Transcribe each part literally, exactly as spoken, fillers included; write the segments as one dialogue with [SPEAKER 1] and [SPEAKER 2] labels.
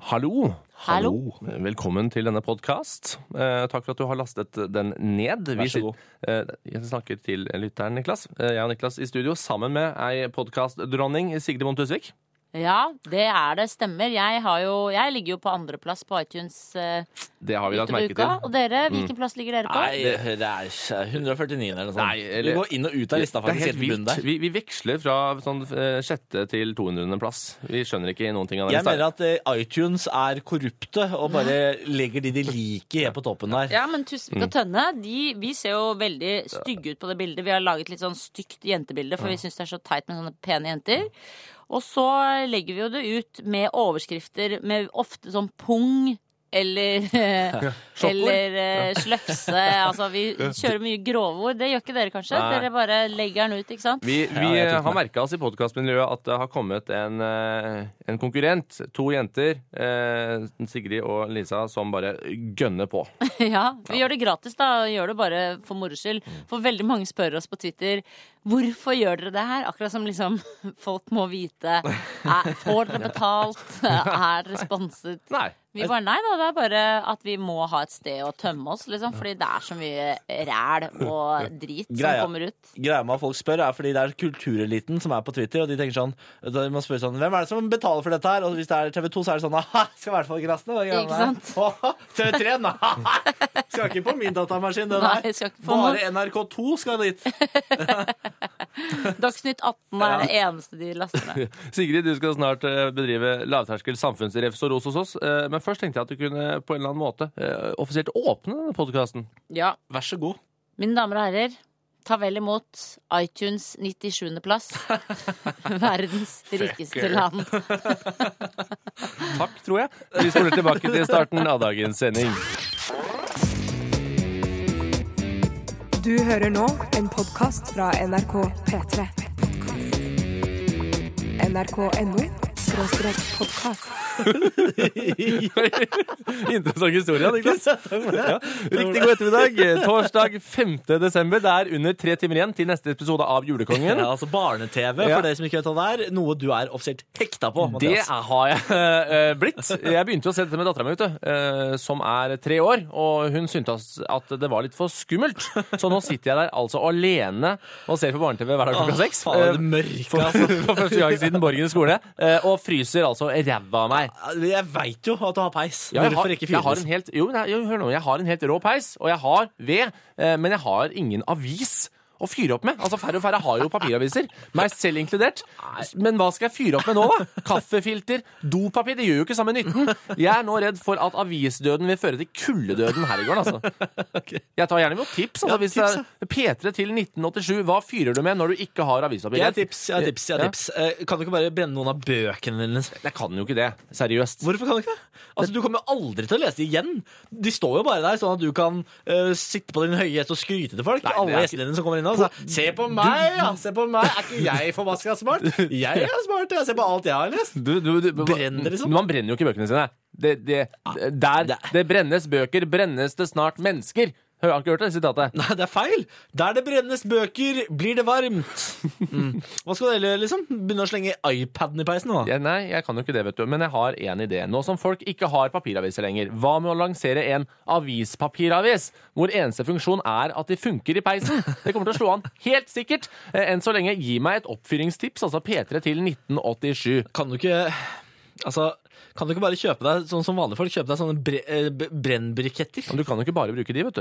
[SPEAKER 1] Hallo.
[SPEAKER 2] Hallo.
[SPEAKER 1] Velkommen til denne podcast. Eh, takk for at du har lastet den ned.
[SPEAKER 2] Vær så god.
[SPEAKER 1] Eh, jeg snakker til lytteren Niklas. Eh, jeg og Niklas i studio sammen med ei podcastdronning, Sigrid Bonde Tusvik.
[SPEAKER 2] Ja, det er det, stemmer. Jeg, har jo, jeg ligger jo på andreplass på iTunes uh,
[SPEAKER 1] Det har vi lagt merke til.
[SPEAKER 2] Og dere, hvilken plass ligger dere på?
[SPEAKER 3] Nei, det er one hundred forty-nine eller noe sånt.
[SPEAKER 1] Nei, eller-
[SPEAKER 3] Vi går inn og ut av lista
[SPEAKER 1] Det er
[SPEAKER 3] faktisk
[SPEAKER 1] helt
[SPEAKER 3] helt bunnen
[SPEAKER 1] vilt.
[SPEAKER 3] der.
[SPEAKER 1] Vi, vi veksler fra sånn eh, sjette til to hundre plass. Vi skjønner ikke noen ting av den
[SPEAKER 3] Jeg mener at eh, iTunes er korrupte og bare legger de de liker helt på toppen der.
[SPEAKER 2] Ja, men Tusvik og Tønne, de, vi ser jo veldig stygge ut på det bildet. Vi har laget litt sånn stygt jentebilde, for vi synes det er så teit med sånne pene jenter. Og så legger vi jo det ut med overskrifter med ofte sånn pung eller, eller uh, sløfse. Altså, vi kjører mye grove ord. Det gjør ikke dere kanskje?
[SPEAKER 1] Nei.
[SPEAKER 2] Dere bare legger den ut, ikke sant?
[SPEAKER 1] Vi, vi
[SPEAKER 3] Ja, jeg tok
[SPEAKER 1] har merket oss i podcastmiljøet at det har kommet en, eh, en konkurrent, to jenter, eh, Sigrid og Lisa, som bare gønner på.
[SPEAKER 2] Ja, vi gjør det gratis da, og gjør det bare for moro skyld. For veldig mange spør oss på Twitter, hvorfor gjør dere det her? Akkurat som liksom folk må vite, er, får dere betalt? Er dere sponset?
[SPEAKER 1] Nei.
[SPEAKER 2] Vi bare, nei da, det er bare at vi må ha et sted å tømme oss, liksom, fordi det er så mye ræl og drit som
[SPEAKER 3] Greia.
[SPEAKER 2] kommer ut.
[SPEAKER 3] Greia med at folk spør er fordi det er kultureliten som er på Twitter, og de tenker sånn, da man spør sånn, hvem er det som betaler for dette her? Og hvis det er T V to, så er det sånn, aha, skal i hvert fall grassene.
[SPEAKER 2] Ikke sant?
[SPEAKER 3] T V tre, nei, skal ikke på min datamaskin, det
[SPEAKER 2] Nei,
[SPEAKER 3] der.
[SPEAKER 2] skal ikke få
[SPEAKER 3] Bare N R K to skal dit.
[SPEAKER 2] Dagsnytt atten er det eneste de laster ned.
[SPEAKER 1] Sigrid, du skal snart eh, bedrive lavterskel samfunnsrefs og ros hos oss, eh, men først tenkte jeg at du kunne på en eller annen måte eh, offisielt åpne denne podcasten.
[SPEAKER 2] Ja,
[SPEAKER 3] Vær så god.
[SPEAKER 2] mine damer og herrer, ta vel imot iTunes nittisjuende plass. Verdens rikeste land.
[SPEAKER 1] Takk, tror jeg. Vi spoler tilbake til starten av dagens sending.
[SPEAKER 4] Du hører nå en podcast fra N R K P tre. N R K punktum N O skråstrek podcast.
[SPEAKER 1] Interessant historie, Niklas. Ja. Riktig god ettermiddag. Torsdag femte desember. Det er under tre timer igjen til neste episode av Julekongen.
[SPEAKER 3] Ja, altså barne-TV,
[SPEAKER 1] Ja.
[SPEAKER 3] for dere som ikke vet hva det er, noe du er offisielt hekta på,
[SPEAKER 1] Det
[SPEAKER 3] Mathias.
[SPEAKER 1] har jeg uh, blitt. Jeg begynte å se dette med datteren min, vet du, uh, som er tre år, og hun syntes at det var litt for skummelt. Så nå sitter jeg der altså alene og ser på barne-TV hver dag klokka seks.
[SPEAKER 3] Faen, det
[SPEAKER 1] uh,
[SPEAKER 3] er mørkt,
[SPEAKER 1] for,
[SPEAKER 3] altså.
[SPEAKER 1] for første gang siden Borgen skole, uh, og fryser altså ræva av meg.
[SPEAKER 3] Jeg vet jo at du har peis.
[SPEAKER 1] Ja, jeg har,
[SPEAKER 3] Hvorfor ikke
[SPEAKER 1] jeg har
[SPEAKER 3] fyres?
[SPEAKER 1] en helt, jo, nei, jo, hør nå, jeg har en helt rå peis, og jeg har ved, eh, men jeg har ingen avis å fyre opp med. Altså, færre og færre har jo papiraviser, meg selv inkludert. Men hva skal jeg fyre opp med nå, da? Kaffefilter, dopapir, det gjør jo ikke samme nytten. Jeg er nå redd for at avisdøden vil føre til kulledøden her i gården, altså.
[SPEAKER 3] Okay.
[SPEAKER 1] Jeg tar gjerne imot tips, altså,
[SPEAKER 3] Ja,
[SPEAKER 1] hvis
[SPEAKER 3] tips,
[SPEAKER 1] det er P tre til nitten åttisju, hva fyrer du med når du ikke har avispapir?
[SPEAKER 3] Jeg har tips, jeg har tips, jeg har
[SPEAKER 1] Ja.
[SPEAKER 3] tips. Eh, Kan du ikke bare brenne noen av bøkene dine?
[SPEAKER 1] Jeg kan jo ikke det, seriøst.
[SPEAKER 3] Hvorfor kan du ikke det? Altså, du kommer jo aldri til å lese de igjen. De står jo bare der, sånn at du kan eh, sitte på din høye hest og skryte til folk.
[SPEAKER 1] Nei, det
[SPEAKER 3] Alle
[SPEAKER 1] er
[SPEAKER 3] gjestene dine som kommer inn og sier, se på meg, ja, se på meg. Er ikke jeg forbaska smart? Jeg er smart, jeg ser på alt jeg har lest.
[SPEAKER 1] Du, du, du,
[SPEAKER 3] Brenner liksom?
[SPEAKER 1] Man brenner jo ikke bøkene sine. Det, det, der
[SPEAKER 3] det-
[SPEAKER 1] det brennes bøker, brennes det snart mennesker. Har du ikke hørt det sitatet?
[SPEAKER 3] Nei, det er feil. Der det brennes bøker, blir det varmt. Mm. Hva skal dere liksom? Begynne å slenge iPaden i peisen nå?
[SPEAKER 1] Ja, nei, jeg kan jo ikke det, vet du. Men jeg har en idé. Nå som folk ikke har papiraviser lenger, hva med å lansere en avispapiravis, hvor eneste funksjon er at de funker i peisen? Det kommer til å slå an helt sikkert. Eh, Enn så lenge, gi meg et oppfyringstips, altså P tre til nitten åttisju.
[SPEAKER 3] Kan du ikke Altså, kan du ikke bare kjøpe deg sånn som vanlige folk, kjøpe deg sånne bre, eh, b- brennbriketter?
[SPEAKER 1] Men du kan jo ikke bare bruke de, vet du.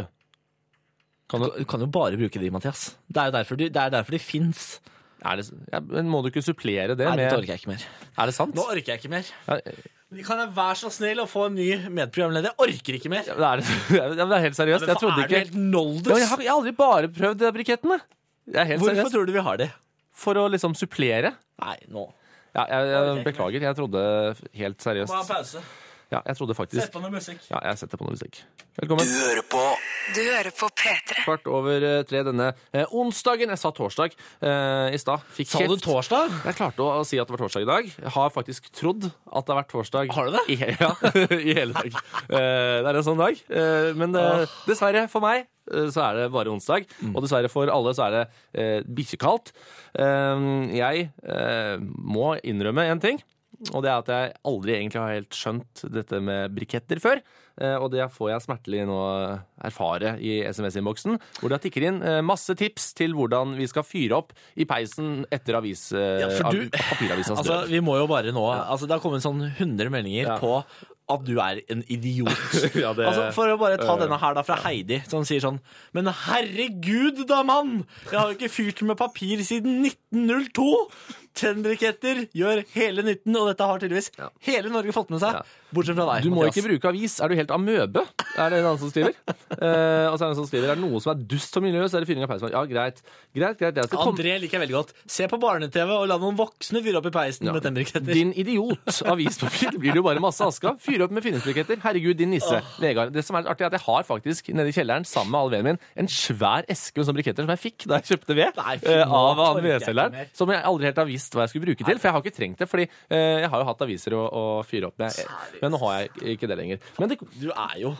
[SPEAKER 3] Kan du, du kan jo bare bruke de, Mathias. Det er jo derfor de, det er derfor de fins.
[SPEAKER 1] Er det, ja, men må du ikke supplere det
[SPEAKER 3] Nei,
[SPEAKER 1] med
[SPEAKER 3] dette orker jeg ikke mer.
[SPEAKER 1] Er det sant?
[SPEAKER 3] Nå orker jeg ikke mer.
[SPEAKER 1] Ja,
[SPEAKER 3] Kan jeg være så snill å få en ny medprogramleder? Jeg orker ikke mer.
[SPEAKER 1] ja, det, er, ja, det er helt seriøst. Jeg trodde
[SPEAKER 3] er du
[SPEAKER 1] ikke
[SPEAKER 3] helt noldes?
[SPEAKER 1] Ja, men jeg, har, jeg har aldri bare prøvd de brikettene. Jeg er helt
[SPEAKER 3] Hvorfor
[SPEAKER 1] seriøst.
[SPEAKER 3] tror du vi har det?
[SPEAKER 1] For å liksom supplere.
[SPEAKER 3] Nei, nå.
[SPEAKER 1] Ja, jeg, jeg
[SPEAKER 3] Ok,
[SPEAKER 1] beklager. Jeg trodde helt
[SPEAKER 3] Må ha
[SPEAKER 1] seriøst.
[SPEAKER 3] pause.
[SPEAKER 1] Ja, jeg trodde faktisk
[SPEAKER 3] Sett på noe musikk.
[SPEAKER 1] Ja, jeg setter på noe musikk. Velkommen.
[SPEAKER 4] Du hører på P tre.
[SPEAKER 1] Kvart over eh, tre denne eh, onsdagen. Jeg sa torsdag eh, i stad. Fikk
[SPEAKER 3] Sa du
[SPEAKER 1] kjeft.
[SPEAKER 3] torsdag?
[SPEAKER 1] Jeg klarte å si at det var torsdag i dag. Jeg har faktisk trodd at det har vært torsdag.
[SPEAKER 3] Har du det?
[SPEAKER 1] I, he- ja, i hele dag. Eh, det er en sånn dag. Eh, men eh, dessverre for meg eh, så er det bare onsdag.
[SPEAKER 3] Mm.
[SPEAKER 1] Og dessverre for alle så er det eh, bikkjekaldt. Eh, jeg eh, må innrømme en ting. og det er at jeg aldri egentlig har helt skjønt dette med briketter før. Eh, og det får jeg smertelig nå erfare i S M S-innboksen, hvor det tikker inn eh, masse tips til hvordan vi skal fyre opp i peisen etter avis, eh,
[SPEAKER 3] Ja, for du-
[SPEAKER 1] av, papiravisas
[SPEAKER 3] Altså,
[SPEAKER 1] død.
[SPEAKER 3] vi må jo bare nå altså, Det har kommet sånn hundre meldinger
[SPEAKER 1] Ja.
[SPEAKER 3] på at du er en idiot.
[SPEAKER 1] Ja, det-
[SPEAKER 3] altså, for å bare ta
[SPEAKER 1] øh.
[SPEAKER 3] denne her da fra Heidi, som sier sånn: Men herregud da, mann! Jeg har jo ikke fyrt med papir siden nitten null to! Tennbriketter gjør hele nytten, og dette har tydeligvis
[SPEAKER 1] Ja.
[SPEAKER 3] hele Norge fått med seg.
[SPEAKER 1] Ja.
[SPEAKER 3] Bortsett fra deg,
[SPEAKER 1] Du må
[SPEAKER 3] Mathias.
[SPEAKER 1] ikke bruke avis. Er du helt amøbe? Er det en annen som skriver? Eh, og så er det en som skriver, er det noe som er dust og miljø, så er det fyring av peisen. Ja, greit. Greit, greit. Jeg skal komme.
[SPEAKER 3] André liker jeg veldig godt. Se på barne-T V og la noen voksne fyre opp i peisen
[SPEAKER 1] Ja.
[SPEAKER 3] med tennbriketter.
[SPEAKER 1] Din idiot. Avispapir blir det jo bare masse aske av. Fyr opp med fyringsbriketter. Herregud, din nisse. Vegard. Det som er litt artig, er at jeg har faktisk nede i kjelleren sammen med alle vennene mine en svær eske med sånne briketter som jeg fikk da jeg kjøpte ved
[SPEAKER 3] Nei, fy,
[SPEAKER 1] eh,
[SPEAKER 3] nå
[SPEAKER 1] av han
[SPEAKER 3] orker jeg ikke
[SPEAKER 1] vedselgeren.
[SPEAKER 3] mer.
[SPEAKER 1] Som jeg aldri helt har visst hva jeg skulle bruke til. For jeg har ikke trengt det, fordi eh, jeg har jo hatt aviser å, å fyre opp med. Men nå har jeg ikke det lenger. Men det,
[SPEAKER 3] Du er jo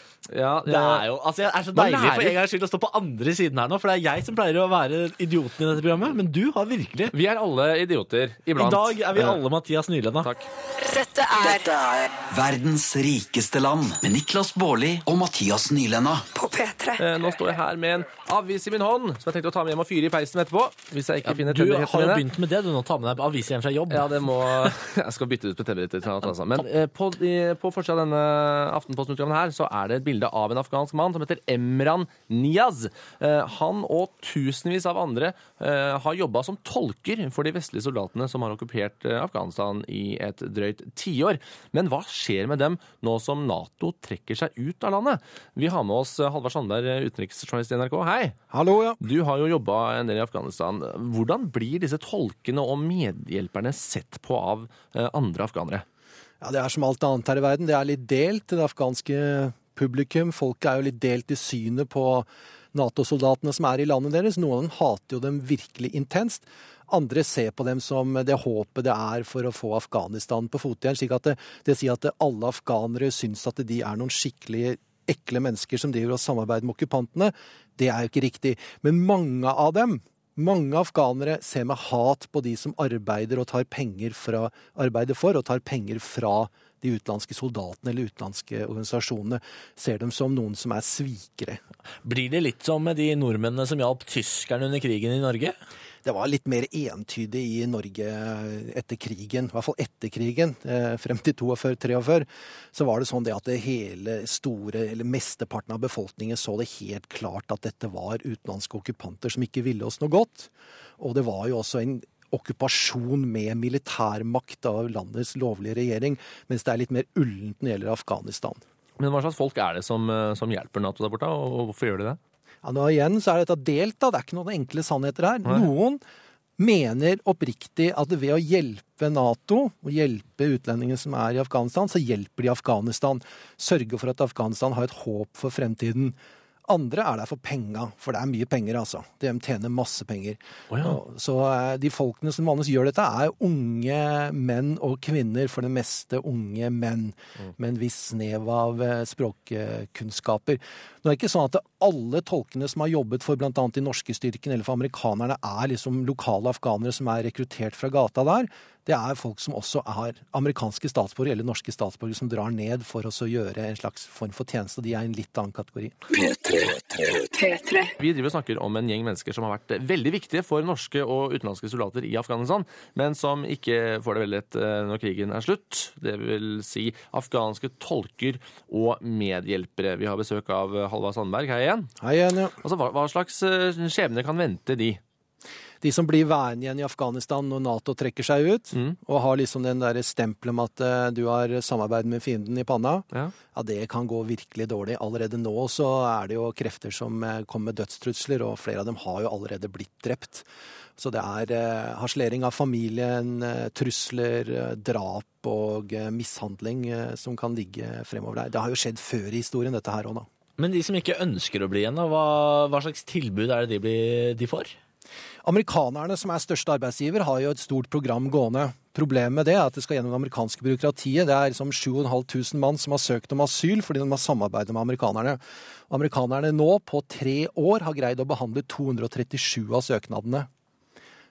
[SPEAKER 1] ja,
[SPEAKER 3] Det er jo, altså jeg er så
[SPEAKER 1] Man
[SPEAKER 3] deilig for
[SPEAKER 1] lærer.
[SPEAKER 3] en gangs skyld å stå på andre siden her nå, for det er jeg som pleier å være idioten i dette programmet, men du har virkelig.
[SPEAKER 1] Vi er alle idioter
[SPEAKER 3] I
[SPEAKER 1] iblant.
[SPEAKER 3] dag er vi
[SPEAKER 1] Eh,
[SPEAKER 3] alle Mathias Nylenda.
[SPEAKER 1] Takk.
[SPEAKER 5] Dette er verdens rikeste land med Niklas Baarli og Mathias Nylenda.
[SPEAKER 4] På P tre.
[SPEAKER 1] Eh, Nå står jeg her med en avis i min hånd, som jeg tenkte å ta med hjem og fyre i peisen etterpå. Hvis jeg ikke finner
[SPEAKER 3] Du har
[SPEAKER 1] tennbrikettene
[SPEAKER 3] jo
[SPEAKER 1] mine.
[SPEAKER 3] begynt med det, du nå tar med deg aviser hjem fra jobb.
[SPEAKER 1] Ja, det må Jeg skal bytte ut med tennbriketter til noe annet, altså. Men eh, på, i, på forsiden av denne Aftenposten-utgaven her, så er det et bilde av en afghansk mann som heter Emran Niaz. Eh, han og tusenvis av andre eh, har jobba som tolker for de vestlige soldatene som har okkupert eh, Afghanistan i et drøyt tiår. Men hva skjer med dem nå som NATO trekker seg ut av landet? Vi har med oss eh, Halvard Sandberg, utenriksjournalist i N R K. Hei!
[SPEAKER 6] Hallo, ja.
[SPEAKER 1] Du har jo jobba en del i Afghanistan. Hvordan blir disse tolkene og medhjelperne sett på av eh, andre afghanere?
[SPEAKER 6] Ja, det er som alt annet her i verden. Det er litt delt, det afghanske publikum. Folk er jo litt delt i synet på NATO-soldatene som er i landet deres. Noen av dem hater jo dem virkelig intenst. Andre ser på dem som det håpet det er for å få Afghanistan på fote igjen. Slik at det, det sier at alle afghanere syns at de er noen skikkelig ekle mennesker som driver og samarbeider med okkupantene. Det er jo ikke riktig. Men mange av dem, mange afghanere ser med hat på de som arbeider og tar penger fra, arbeider for og tar penger fra de utenlandske soldatene eller utenlandske organisasjonene. Ser dem som noen som er svikere.
[SPEAKER 3] Blir det litt som med de nordmennene som hjalp tyskerne under krigen i Norge?
[SPEAKER 6] Det var litt mer entydig i Norge etter krigen, i hvert fall etter krigen, eh, frem til førti-to treogfyrti, så var det sånn det at det hele store, eller mesteparten av befolkningen så det helt klart at dette var utenlandske okkupanter som ikke ville oss noe godt. Og det var jo også en okkupasjon med militærmakt av landets lovlige regjering, mens det er litt mer ullent når det gjelder Afghanistan.
[SPEAKER 1] Men hva slags folk er det som, eh, som hjelper NATO der borte, og hvorfor gjør de det?
[SPEAKER 6] Ja, nå igjen så er dette delt, da. Det er ikke noen enkle sannheter her.
[SPEAKER 1] Nei.
[SPEAKER 6] Noen mener oppriktig at ved å hjelpe NATO, og hjelpe utlendingene som er i Afghanistan, så hjelper de Afghanistan. Sørger for at Afghanistan har et håp for fremtiden. Andre er der for penga, for det er mye penger, altså. De tjener masse penger.
[SPEAKER 1] Å ja.
[SPEAKER 6] Og- Så eh, de folkene som vanligvis gjør dette, er unge menn og kvinner, for det meste unge menn, med en viss snev av eh, språkkunnskaper. Nå er det ikke sånn at alle tolkene som har jobbet for blant annet de norske styrkene eller for amerikanerne, er liksom lokale afghanere som er rekruttert fra gata der. Det er folk som også er amerikanske statsborgere eller norske statsborgere som drar ned for oss å gjøre en slags form for tjeneste. De er en litt annen kategori.
[SPEAKER 5] P tre.
[SPEAKER 4] P tre.
[SPEAKER 1] Vi driver og snakker om en gjeng mennesker som har vært veldig viktige for norske og utenlandske soldater i Afghanistan, men som ikke får det veldig lett eh, når krigen er slutt. Det vil si afghanske tolker og medhjelpere. Vi har besøk av Halvard Sandberg. Hei igjen.
[SPEAKER 6] Hei igjen, ja.
[SPEAKER 1] Altså, hva, hva slags eh, skjebne kan vente de?
[SPEAKER 6] De som blir værende igjen i Afghanistan når NATO trekker seg ut,
[SPEAKER 1] Mm.
[SPEAKER 6] og har liksom den der stempelet med at eh, du har samarbeidet med fienden i panna,
[SPEAKER 1] Ja.
[SPEAKER 6] ja, det kan gå virkelig dårlig. Allerede nå så er det jo krefter som eh, kommer med dødstrusler, og flere av dem har jo allerede blitt drept. Så det er eh, harselering av familien, eh, trusler, eh, drap og eh, mishandling eh, som kan ligge fremover der. Det har jo skjedd før i historien, dette her også da.
[SPEAKER 3] Men de som ikke ønsker å bli igjen, da, hva, hva slags tilbud er det de, blir, de får?
[SPEAKER 6] Amerikanerne, som er største arbeidsgiver, har jo et stort program gående. Problemet med det er at det skal gjennom det amerikanske byråkratiet. Det er liksom sju og et halvt tusen mann som har søkt om asyl fordi de har samarbeidet med amerikanerne. Og amerikanerne nå, på tre år, har greid å behandle to hundre og trettisju av søknadene.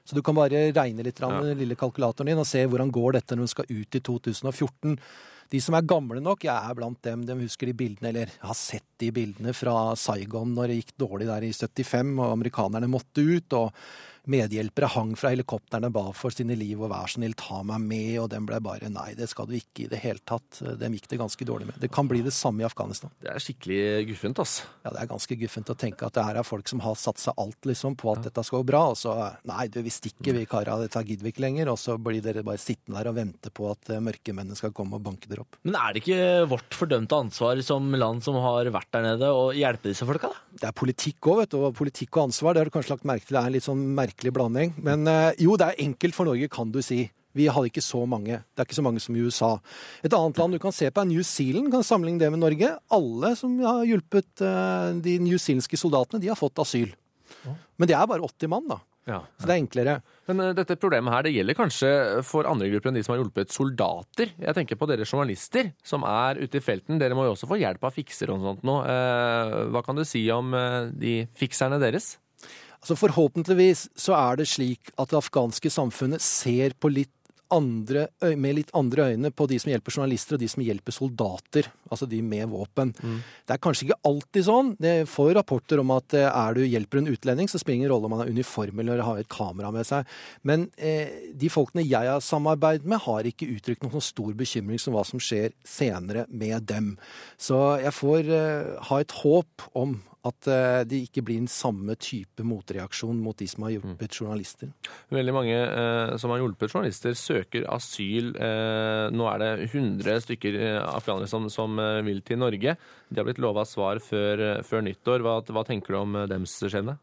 [SPEAKER 6] Så du kan bare regne litt med den lille kalkulatoren din og se hvordan går dette når du skal ut i to tusen og fjorten. De som er gamle nok, jeg er blant dem, de husker de bildene, eller har sett de bildene fra Saigon når det gikk dårlig der i syttifem, og amerikanerne måtte ut, og medhjelpere hang fra helikopterne ba for sine liv, og vær så snill, ta meg med, og den ble bare, nei, det skal du ikke i det hele tatt. Dem gikk det ganske dårlig med. Det kan bli det samme i Afghanistan.
[SPEAKER 1] Det er skikkelig guffent, ass.
[SPEAKER 6] Ja, det er ganske guffent å tenke at det her er folk som har satt seg alt liksom på at dette skal gå bra, og så, nei, du, vi stikker, vi karer, dette gidder vi ikke lenger, og så blir dere bare sittende der og vente på at mørkemennene skal komme og banke dere opp.
[SPEAKER 3] Men er det ikke vårt fordømte ansvar som land som har vært der nede å hjelpe disse folka, da?
[SPEAKER 6] Det er politikk også, vet du, og politikk og ansvar, det har du kanskje lagt merke til, det er en litt sånn merkelig blanding. Men eh, jo, det er enkelt for Norge, kan du si. Vi har ikke så mange. Det er ikke så mange som i U S A. Et annet land du kan se på er New Zealand, kan sammenligne det med Norge. Alle som har hjulpet eh, de newzealandske soldatene, de har fått asyl. Men det er bare åtti mann, da.
[SPEAKER 1] Ja.
[SPEAKER 6] Så det er enklere.
[SPEAKER 1] Men uh, dette problemet her, det gjelder kanskje for andre grupper enn de som har hjulpet soldater. Jeg tenker på dere journalister som er ute i felten. Dere må jo også få hjelp av fikser og sånt nå. Uh, hva kan du si om uh, de fikserne deres?
[SPEAKER 6] Altså forhåpentligvis så er det slik at det afghanske samfunnet ser på litt andre, med litt andre øyne på de som hjelper journalister og de som hjelper soldater, altså de med våpen. Mm. Det er kanskje ikke alltid sånn. Det får rapporter om at er du hjelper en utlending, så spiller ingen rolle om man har uniform eller har et kamera med seg. Men eh, de folkene jeg har samarbeidet med har ikke uttrykt noen stor bekymring som hva som skjer senere med dem. Så jeg får eh, ha et håp om at eh, det ikke blir en samme type motreaksjon mot de som har hjulpet journalister.
[SPEAKER 1] Veldig mange eh, som har hjulpet journalister søker asyl. Eh, nå er det hundre stykker eh, afghanere som, som eh, vil til Norge. De har blitt lovet svar før, eh, før nyttår. Hva, hva tenker du om eh, dems skjebne?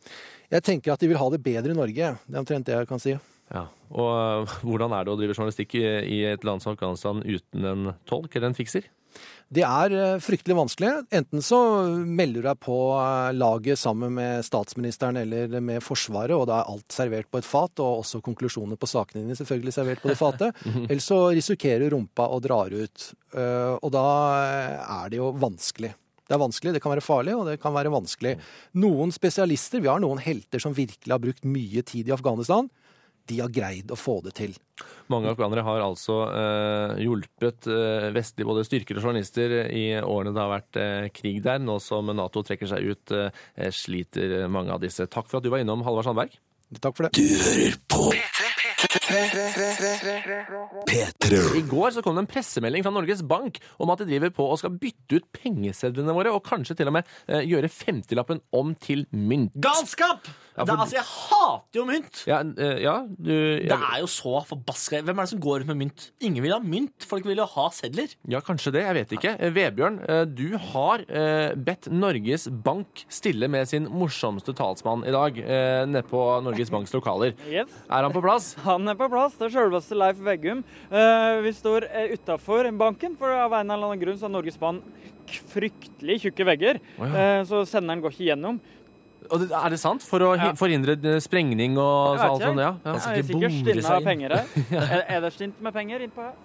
[SPEAKER 6] Jeg tenker at de vil ha det bedre i Norge. Det er omtrent det jeg kan si.
[SPEAKER 1] Ja, og uh, hvordan er det å drive journalistikk i, i et land som Afghanistan uten en tolk eller en fikser?
[SPEAKER 6] Det er fryktelig vanskelig. Enten så melder du deg på laget sammen med statsministeren eller med forsvaret, og da er alt servert på et fat, og også konklusjoner på sakene dine selvfølgelig servert på det fatet. Eller så risikerer du rumpa og drar ut. Og da er det jo vanskelig. Det er vanskelig, det kan være farlig, og det kan være vanskelig. Noen spesialister, vi har noen helter som virkelig har brukt mye tid i Afghanistan, de har greid å få det til.
[SPEAKER 1] Mange afghanere har altså eh, hjulpet eh, vestlige både styrker og journalister i årene det har vært eh, krig der. Nå som NATO trekker seg ut, eh, sliter mange av disse. Takk for at du var innom, Halvard Sandberg.
[SPEAKER 6] Takk for det.
[SPEAKER 5] Du hører på P tre.
[SPEAKER 1] I går så kom det en pressemelding fra Norges Bank om at de driver på og skal bytte ut pengesedlene våre, og kanskje til og med eh, gjøre femtilappen om til mynt.
[SPEAKER 3] Galskap!
[SPEAKER 1] Ja, for-
[SPEAKER 3] det, altså, jeg hater jo mynt!
[SPEAKER 1] Ja, eh, ja du...
[SPEAKER 3] Det
[SPEAKER 1] Ja,
[SPEAKER 3] er jo så forbaska. Hvem er det som går rundt med mynt? Ingen vil ha mynt. Folk vil jo ha sedler.
[SPEAKER 1] ja, kanskje det. Jeg vet ikke. Eh, Vebjørn, eh, du har eh, bedt Norges Bank stille med sin morsomste talsmann i dag, eh, nede på Norges Banks lokaler.
[SPEAKER 7] Yes,
[SPEAKER 1] Er han på plass?
[SPEAKER 7] han er på plass. Det er selveste Leif Veggum. Eh, vi står eh, utenfor banken, for av en eller annen grunn så har Norges Bank fryktelig tjukke vegger.
[SPEAKER 1] Å, ja.
[SPEAKER 7] eh, så senderen går ikke gjennom.
[SPEAKER 1] Og det- Er det sant? For å hi-
[SPEAKER 7] Ja.
[SPEAKER 1] forhindre eh, sprengning og
[SPEAKER 7] Jeg vet
[SPEAKER 1] alt
[SPEAKER 7] ikke.
[SPEAKER 1] sånt? Ja.
[SPEAKER 7] Det
[SPEAKER 1] Ja.
[SPEAKER 7] er
[SPEAKER 3] ikke
[SPEAKER 7] sikkert
[SPEAKER 3] bomre
[SPEAKER 7] stinne
[SPEAKER 3] seg
[SPEAKER 7] av
[SPEAKER 3] inn.
[SPEAKER 7] penger her. er, er det stint med penger innpå her?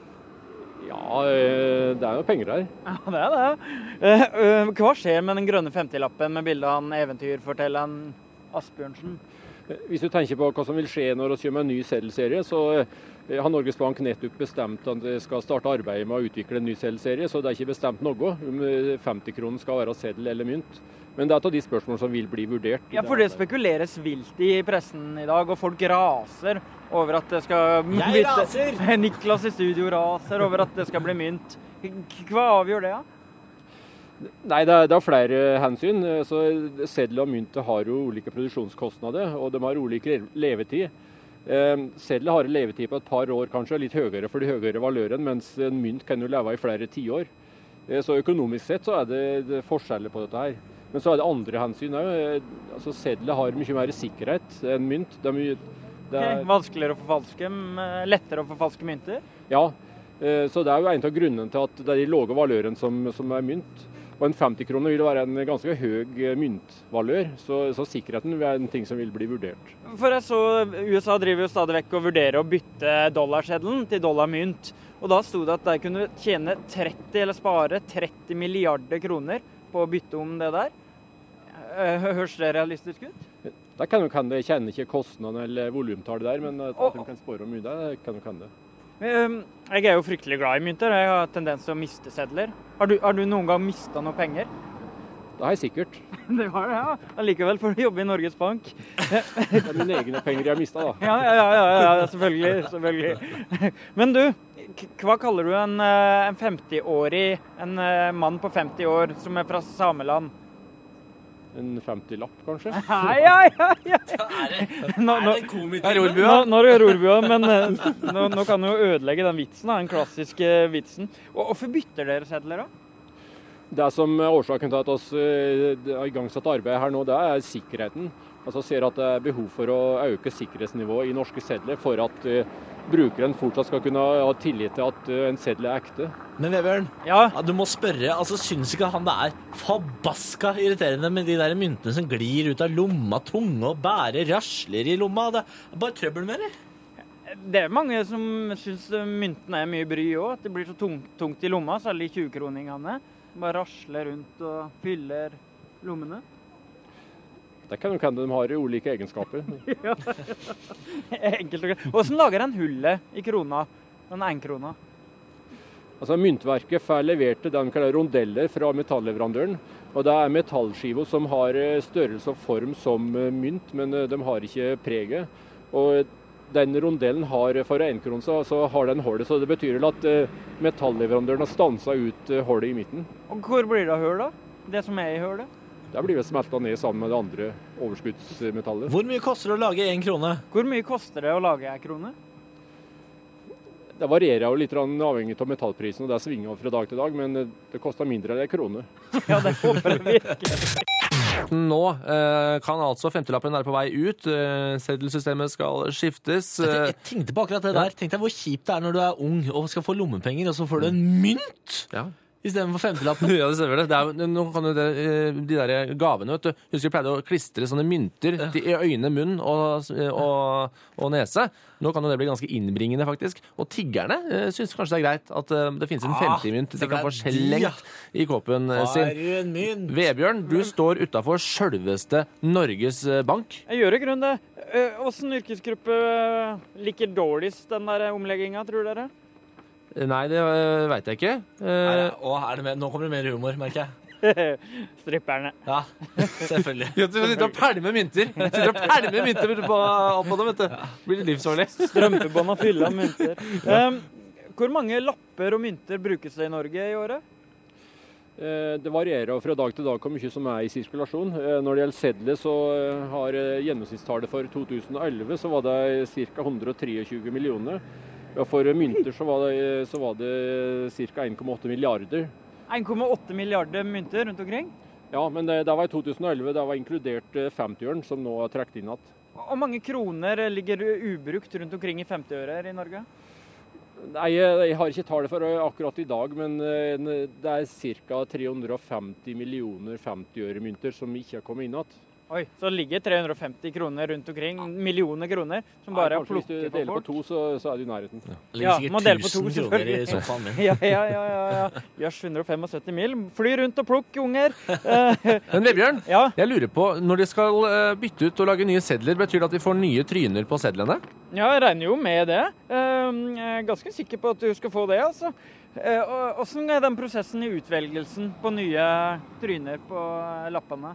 [SPEAKER 8] Ja, eh, det er jo penger her.
[SPEAKER 7] Ja, det er det. Eh, eh, hva skjer med den grønne femtilappen med bildet av han eventyrfortelleren Asbjørnsen?
[SPEAKER 8] Hvis du tenker på hva som vil skje når vi kommer med en ny seddelserie, så eh, har Norges Bank nettopp bestemt at det skal starte arbeidet med å utvikle en ny seddelserie, så det er ikke bestemt noe om eh, femti-kronen skal være seddel eller mynt. Men det er et av de spørsmålene som vil bli vurdert. i
[SPEAKER 7] Ja, for det
[SPEAKER 8] arbeidet.
[SPEAKER 7] spekuleres vilt i pressen i dag, og folk raser over at det skal
[SPEAKER 3] Jeg raser!
[SPEAKER 7] Niklas i studio raser over at det skal bli mynt. Hva avgjør det, da?
[SPEAKER 8] Nei, det er, det er flere hensyn. Så seddel og mynt har jo ulike produksjonskostnader, og de har ulik le- levetid. Eh, Seddel har en levetid på et par år, kanskje litt høyere for de høyere valøren, mens en mynt kan jo leve i flere tiår. Eh, Så økonomisk sett så er det, det er forskjeller på dette her. Men så er det andre hensyn òg. Altså, sedler har mye mer sikkerhet enn mynt. Det er mye, det er,
[SPEAKER 7] Ok, Vanskeligere å forfalske, m- lettere å forfalske mynter?
[SPEAKER 8] ja, eh, så det er jo en av grunnene til at det er de lave valørene som, som er mynt. Og en femti-krone vil være en ganske høy eh, myntvalør, så, så sikkerheten er en ting som vil bli vurdert.
[SPEAKER 7] For jeg så U S A driver jo stadig vekk og vurderer å bytte dollarseddelen til dollarmynt. Og da sto det at de kunne tjene tretti, eller spare tretti milliarder kroner på å bytte om det der. Eh, Høres det realistisk ut?
[SPEAKER 8] Det Det kan nok hende. Jeg kjenner ikke kostnaden eller volumtallet der, men at
[SPEAKER 7] Og-
[SPEAKER 8] de kan spore om mye, det kan nok hende.
[SPEAKER 7] Um, Jeg er jo fryktelig glad i mynter. Jeg har tendens til å miste sedler. Har du, har du noen gang mistet noe penger?
[SPEAKER 8] Det har jeg sikkert.
[SPEAKER 7] Det har det, ja. Allikevel får du jobbe i Norges Bank.
[SPEAKER 8] Det er mine egne penger jeg har mistet, da.
[SPEAKER 7] Ja, ja, ja, ja, ja selvfølgelig, selvfølgelig. Men du, k- hva kaller du en, eh, en femti-årig, en eh, mann på femti år som er fra sameland?
[SPEAKER 8] En femti-lapp, kanskje?
[SPEAKER 7] Nei, ja, ja, ja. Nå, nå,
[SPEAKER 1] Det er rorbua.
[SPEAKER 7] nå, nå er det rorbua, men eh, nå, nå kan du jo ødelegge den vitsen, da, den klassiske vitsen. Og hvorfor bytter dere sedler da?
[SPEAKER 8] Det som er årsaken til at vi har igangsatt arbeid her nå, det er sikkerheten. Altså ser at det er behov for å øke sikkerhetsnivået i norske sedler for at uh, brukeren fortsatt skal kunne ha tillit til at uh, en seddel er ekte.
[SPEAKER 3] Men Vebjørn,
[SPEAKER 7] Ja,
[SPEAKER 3] ja, du må spørre, altså syns ikke han det er forbaska irriterende med de der myntene som glir ut av lomma, tunge og bærer rasler i lomma? Det er bare trøbbel med det.
[SPEAKER 7] det er mange som syns myntene er mye bry òg, at det blir så tungt, tungt i lomma, særlig tjue-kroningene. Bare rasler rundt og fyller lommene.
[SPEAKER 8] Det kan nok hende de har ulike egenskaper.
[SPEAKER 7] Enkelt og greit. Hvordan lager en hullet i krona? Den en-krona?
[SPEAKER 8] Altså Myntverket får levert det de kaller rondeller fra metallleverandøren. Og det er metallskiver som har eh, størrelse og form som eh, mynt, men eh, de har ikke preget. Og den rondellen har for en kron, så, så har den hullet, så det betyr at eh, metallleverandøren har stansa ut eh, hullet i midten.
[SPEAKER 7] Og hvor blir det av hull, da? Det som er i hullet?
[SPEAKER 8] Der blir det smelta ned sammen med det andre overskuddsmetallet.
[SPEAKER 3] Hvor mye koster det å lage en krone?
[SPEAKER 7] Hvor mye koster det å lage ei krone?
[SPEAKER 8] Det varierer jo litt avhengig av metallprisen, og det svinger fra dag til dag, men eh, det koster mindre enn en krone.
[SPEAKER 7] Ja, det håper jeg virkelig.
[SPEAKER 1] Nå eh, kan altså femtilappen være på vei ut. Eh, seddelsystemet skal skiftes.
[SPEAKER 3] Jeg,
[SPEAKER 1] Eh,
[SPEAKER 3] jeg tenkte på akkurat det der. Tenk deg hvor kjipt det er når du er ung og skal få lommepenger, og så får du en mynt
[SPEAKER 1] ja.
[SPEAKER 3] istedenfor femtilappen.
[SPEAKER 1] Ja, det stemmer det. det er, nå kan jo det, eh, de der gavene, vet du. Husker vi pleide å klistre sånne mynter til i øyne, munn og, og, og nese. Nå kan jo det bli ganske innbringende, faktisk. Og tiggerne eh, syns kanskje det er greit at eh, det finnes en
[SPEAKER 3] Ah,
[SPEAKER 1] femtimynt de
[SPEAKER 3] det
[SPEAKER 1] kan
[SPEAKER 3] ble
[SPEAKER 1] få
[SPEAKER 3] de, ja.
[SPEAKER 1] slengt i kåpen eh,
[SPEAKER 3] Har
[SPEAKER 1] sin.
[SPEAKER 3] du en mynt?
[SPEAKER 1] Vebjørn, du står utafor sjølveste Norges eh, Bank.
[SPEAKER 7] Jeg gjør i grunnen det. Eh, Åssen yrkesgruppe eh, liker dårligst den der omlegginga, tror dere?
[SPEAKER 1] Nei, det uh, veit jeg ikke. Eh,
[SPEAKER 3] Nei, å, er det mer? Nå kommer det mer humor, merker jeg.
[SPEAKER 7] Stripperne.
[SPEAKER 3] Ja, selvfølgelig.
[SPEAKER 1] Ja, du sitter og pælmer mynter. Du sitter og pælmer mynter på, oppå dem, vet du. Blir det livsfarlig.
[SPEAKER 7] Strømpebånd og fylle av mynter. Um, hvor mange lapper og mynter brukes det i Norge i året?
[SPEAKER 8] Eh, Det varierer fra dag til dag hvor mye som er i sirkulasjon. Eh, Når det gjelder sedler, så eh, har eh, gjennomsnittstallet for to tusen og elleve så var det ca. hundre og tjuetre millioner. Og for mynter så var det, så var det ca. en komma åtte milliarder.
[SPEAKER 7] en komma åtte milliarder mynter rundt omkring.
[SPEAKER 8] Ja, men det, det var i to tusen og elleve. Det var inkludert eh, femtiøren, som nå er trukket inn igjen.
[SPEAKER 7] Hvor mange kroner ligger ubrukt rundt omkring i femtiører i Norge?
[SPEAKER 8] Nei, jeg jeg har ikke tallet for akkurat i dag, men eh, det er ca. tre hundre og femti millioner femtiøremynter som ikke har kommet inn igjen.
[SPEAKER 7] Oi, så det ligger tre hundre og femti kroner rundt omkring, millioner kroner, som bare er
[SPEAKER 8] Kanskje hvis du
[SPEAKER 7] plukket på
[SPEAKER 8] deler på
[SPEAKER 7] folk.
[SPEAKER 8] to, så, så er du i nærheten.
[SPEAKER 3] Det
[SPEAKER 7] Ja,
[SPEAKER 3] ligger
[SPEAKER 7] må dele på
[SPEAKER 3] sikkert
[SPEAKER 7] to,
[SPEAKER 3] tusen kroner i
[SPEAKER 7] selvfølgelig.
[SPEAKER 3] sofaen min.
[SPEAKER 7] Ja, ja, ja, ja, ja. Jøss, hundre og syttifem mil. Fly rundt og plukk, unger. Eh,
[SPEAKER 1] Men Vebjørn,
[SPEAKER 7] Ja.
[SPEAKER 1] jeg lurer på, når de skal eh, bytte ut og lage nye sedler, betyr det at vi får nye tryner på sedlene?
[SPEAKER 7] Ja, jeg regner jo med det. Eh, Jeg er ganske sikker på at du skal få det, altså. Eh, og Hvordan er den prosessen i utvelgelsen på nye tryner på lappene?